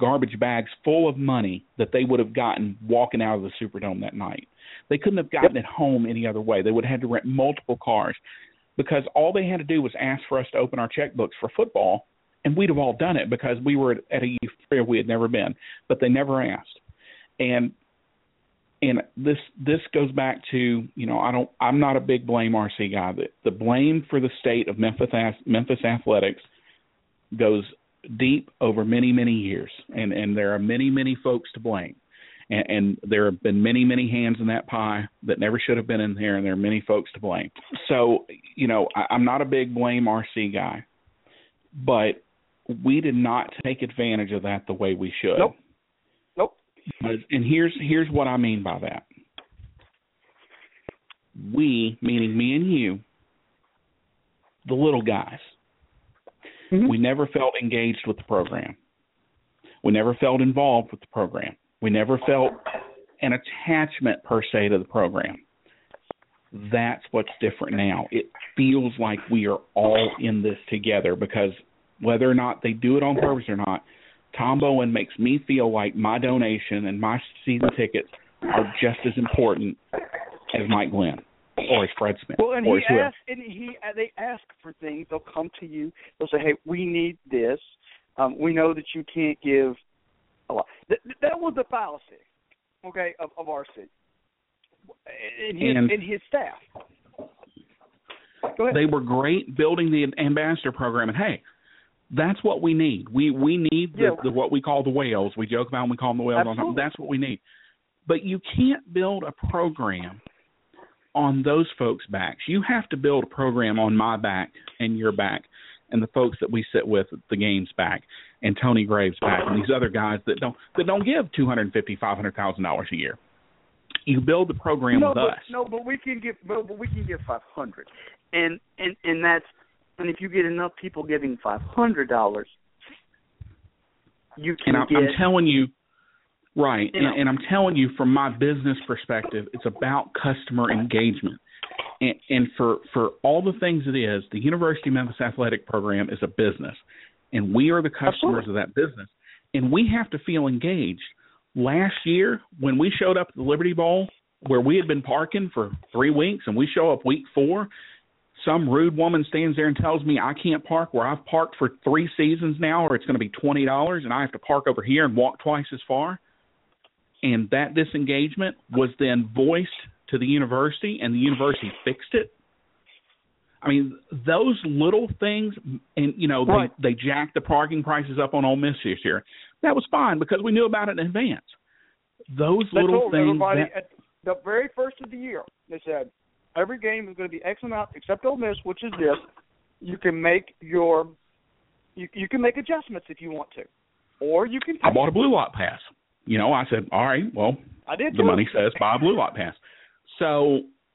[SPEAKER 3] they would have gotten walking out of the Superdome that night. They couldn't have gotten it home any other way. They would have had to rent multiple cars because all they had to do was ask for us to open our checkbooks for football, and we'd have all done it because we were at a fair we had never been, but they never asked. And this goes back to, you know, I'm not a big blame RC guy. The blame for the state of Memphis athletics goes deep over many, many years, and there are many, many folks to blame. And there have been many, many hands in that pie that never should have been in there, and there are many folks to blame. So, you know, I'm not a big blame RC guy, but we did not take advantage of that the way we should.
[SPEAKER 4] Nope.
[SPEAKER 3] And here's what I mean by that. We, meaning me and you, the little guys, we never felt engaged with the program. We never felt involved with the program. We never felt an attachment per se to the program. That's what's different now. It feels like we are all in this together because whether or not they do it on purpose or not, Tom Bowen makes me feel like my donation and my season tickets are just as important as Mike Glenn or as Fred Smith.
[SPEAKER 4] Well, and
[SPEAKER 3] or
[SPEAKER 4] they ask for things. They'll come to you. They'll say, "Hey, we need this. We know that you can't give a lot." That was the fallacy, okay, of RC and his staff. Go ahead.
[SPEAKER 3] They were great building the ambassador program, and hey, that's what we need. We need the what we call the whales. We joke about when we call them the whales.
[SPEAKER 4] Absolutely.
[SPEAKER 3] That's what we need. But you can't build a program on those folks' backs. You have to build a program on my back and your back and the folks that we sit with at the game's back and Tony Graves' back and these other guys that don't give $250,000, $500,000 a year. You build the program with us.
[SPEAKER 4] But we can give $500, and that's. And if you get enough people giving $500, you can get.
[SPEAKER 3] I'm telling you, right? And I'm telling you, from my business perspective, it's about customer engagement. And for all the things it is, the University of Memphis Athletic Program is a business, and we are the customers of that business, and we have to feel engaged. Last year, when we showed up at the Liberty Bowl, where we had been parking for 3 weeks, and we show up week 4. Some rude woman stands there and tells me I can't park where I've parked for 3 seasons now, or it's going to be $20, and I have to park over here and walk twice as far. And that disengagement was then voiced to the university, and the university fixed it. I mean, those little things, and, you know, they jacked the parking prices up on Ole Miss this year. That was fine because we knew about it in advance. Those little things.
[SPEAKER 4] At the very first of the year, they said, every game is going to be X amount, except Ole Miss, which is this. You can make you can make adjustments if you want to, or you can.
[SPEAKER 3] I bought a Blue Lock pass. I said, all right, well,
[SPEAKER 4] I did
[SPEAKER 3] the
[SPEAKER 4] too.
[SPEAKER 3] money says buy a Blue Light Pass. So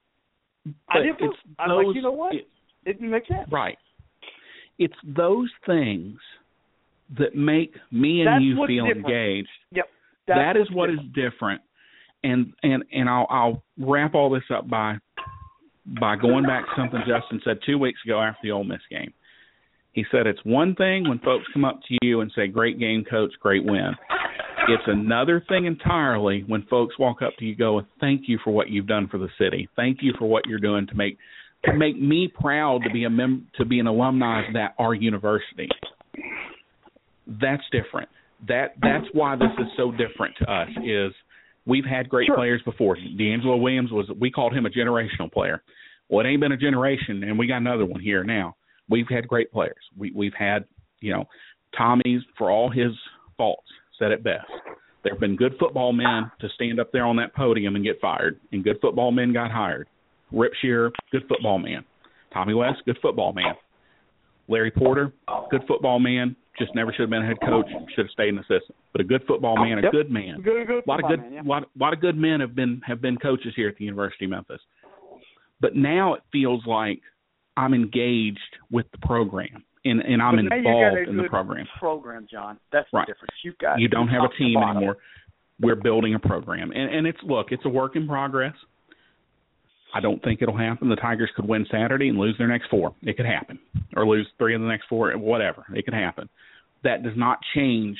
[SPEAKER 4] I did too. I was like, you know what? It makes sense.
[SPEAKER 3] Right. It's those things that make me and you feel engaged.
[SPEAKER 4] Yep.
[SPEAKER 3] That is what is different. And I'll wrap all this up by going back to something Justin said 2 weeks ago after the Ole Miss game. He said it's one thing when folks come up to you and say, great game, coach, great win. It's another thing entirely when folks walk up to you and go, thank you for what you've done for the city. Thank you for what you're doing to make me proud to be to be an alumni of our university. That's different. That's why this is so different to us is we've had great players before. D'Angelo Williams we called him a generational player. Well, it ain't been a generation, and we got another one here now. We've had great players. We've had, Tommy's, for all his faults, said it best. There have been good football men to stand up there on that podium and get fired, and good football men got hired. Rip Shearer, good football man. Tommy West, good football man. Larry Porter, good football man, just never should have been a head coach, should have stayed an assistant. But a good football man, a good man. A lot of good men have been coaches here at the University of Memphis. But now it feels like I'm engaged with the program, and I'm involved in the program.
[SPEAKER 4] John. That's the difference.
[SPEAKER 3] You don't have a team anymore. We're building a program. And it's a work in progress. I don't think it'll happen. The Tigers could win Saturday and lose their next 4. It could happen. Or lose 3 of the next 4, whatever. It could happen. That does not change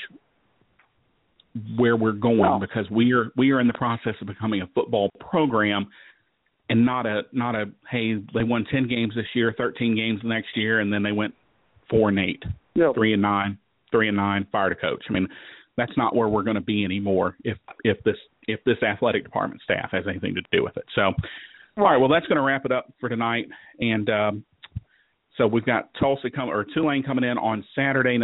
[SPEAKER 3] where we're going because we are in the process of becoming a football program and not a hey, they won 10 games this year, 13 games the next year, and then they went 4-8, 3-9, 3-9, fired a coach. I mean, that's not where we're going to be anymore if this athletic department staff has anything to do with it. So, all right, well, that's going to wrap it up for tonight. And so we've got Tulane coming in on Saturday,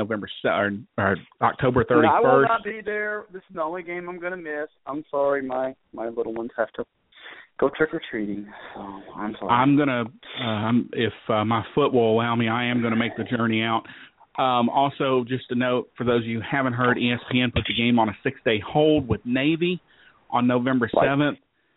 [SPEAKER 3] October 31st.
[SPEAKER 4] I will not be there. This is the only game I'm going to miss. I'm sorry, my little ones have to go trick-or-treating. So I'm sorry. I'm going to, if my foot will allow me, I am going to make the journey out. Also, just a note, for those of you who haven't heard, ESPN put the game on a 6-day hold with Navy on November 7th.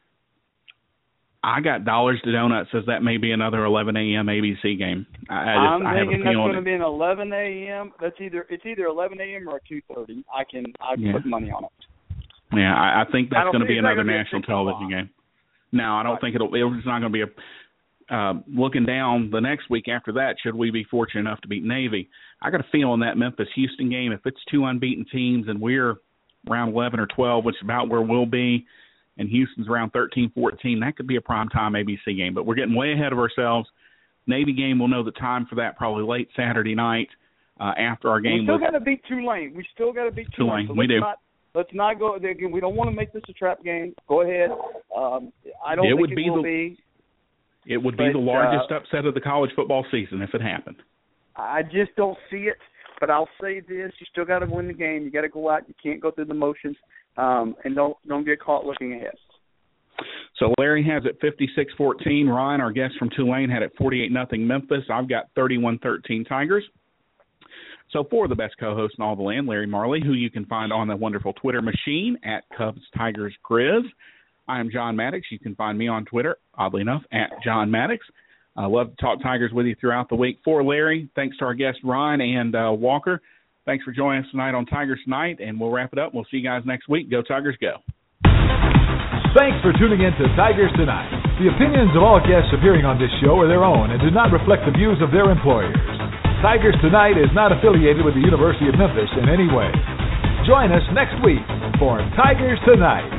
[SPEAKER 4] I got dollars to donuts says that may be another 11 a.m. ABC game. I'm thinking that's going to be an 11 a.m. It's either 11 a.m. or 2:30. I put money on it.
[SPEAKER 3] Yeah, I think that's going to be another national television game. No, I don't think it's not going to be looking down the next week after that, should we be fortunate enough to beat Navy. I got a feeling that Memphis-Houston game, if it's 2 unbeaten teams and we're around 11 or 12, which is about where we'll be, and Houston's around 13, 14, that could be a primetime ABC game. But we're getting way ahead of ourselves. Navy game, we'll know the time for that probably late Saturday night after our game.
[SPEAKER 4] We still got to beat Tulane. So
[SPEAKER 3] we do.
[SPEAKER 4] Let's not go there again. We don't want to make this a trap game. Go ahead. I don't think it will be.
[SPEAKER 3] It would be the largest upset of the college football season if it happened.
[SPEAKER 4] I just don't see it. But I'll say this: you still got to win the game. You got to go out. You can't go through the motions, and don't get caught looking ahead.
[SPEAKER 3] So Larry has it 56-14. Ryan, our guest from Tulane, had it 48-0 Memphis. I've got 31-13 Tigers. So for the best co-host in all the land, Larry Marley, who you can find on the wonderful Twitter machine at Cubs Tigers Grizz. I am John Maddox. You can find me on Twitter, oddly enough, at John Maddox. I love to talk Tigers with you throughout the week. For Larry, thanks to our guests Ryan and Walker. Thanks for joining us tonight on Tigers Tonight, and we'll wrap it up. We'll see you guys next week. Go Tigers, go.
[SPEAKER 2] Thanks for tuning in to Tigers Tonight. The opinions of all guests appearing on this show are their own and do not reflect the views of their employers. Tigers Tonight is not affiliated with the University of Memphis in any way. Join us next week for Tigers Tonight.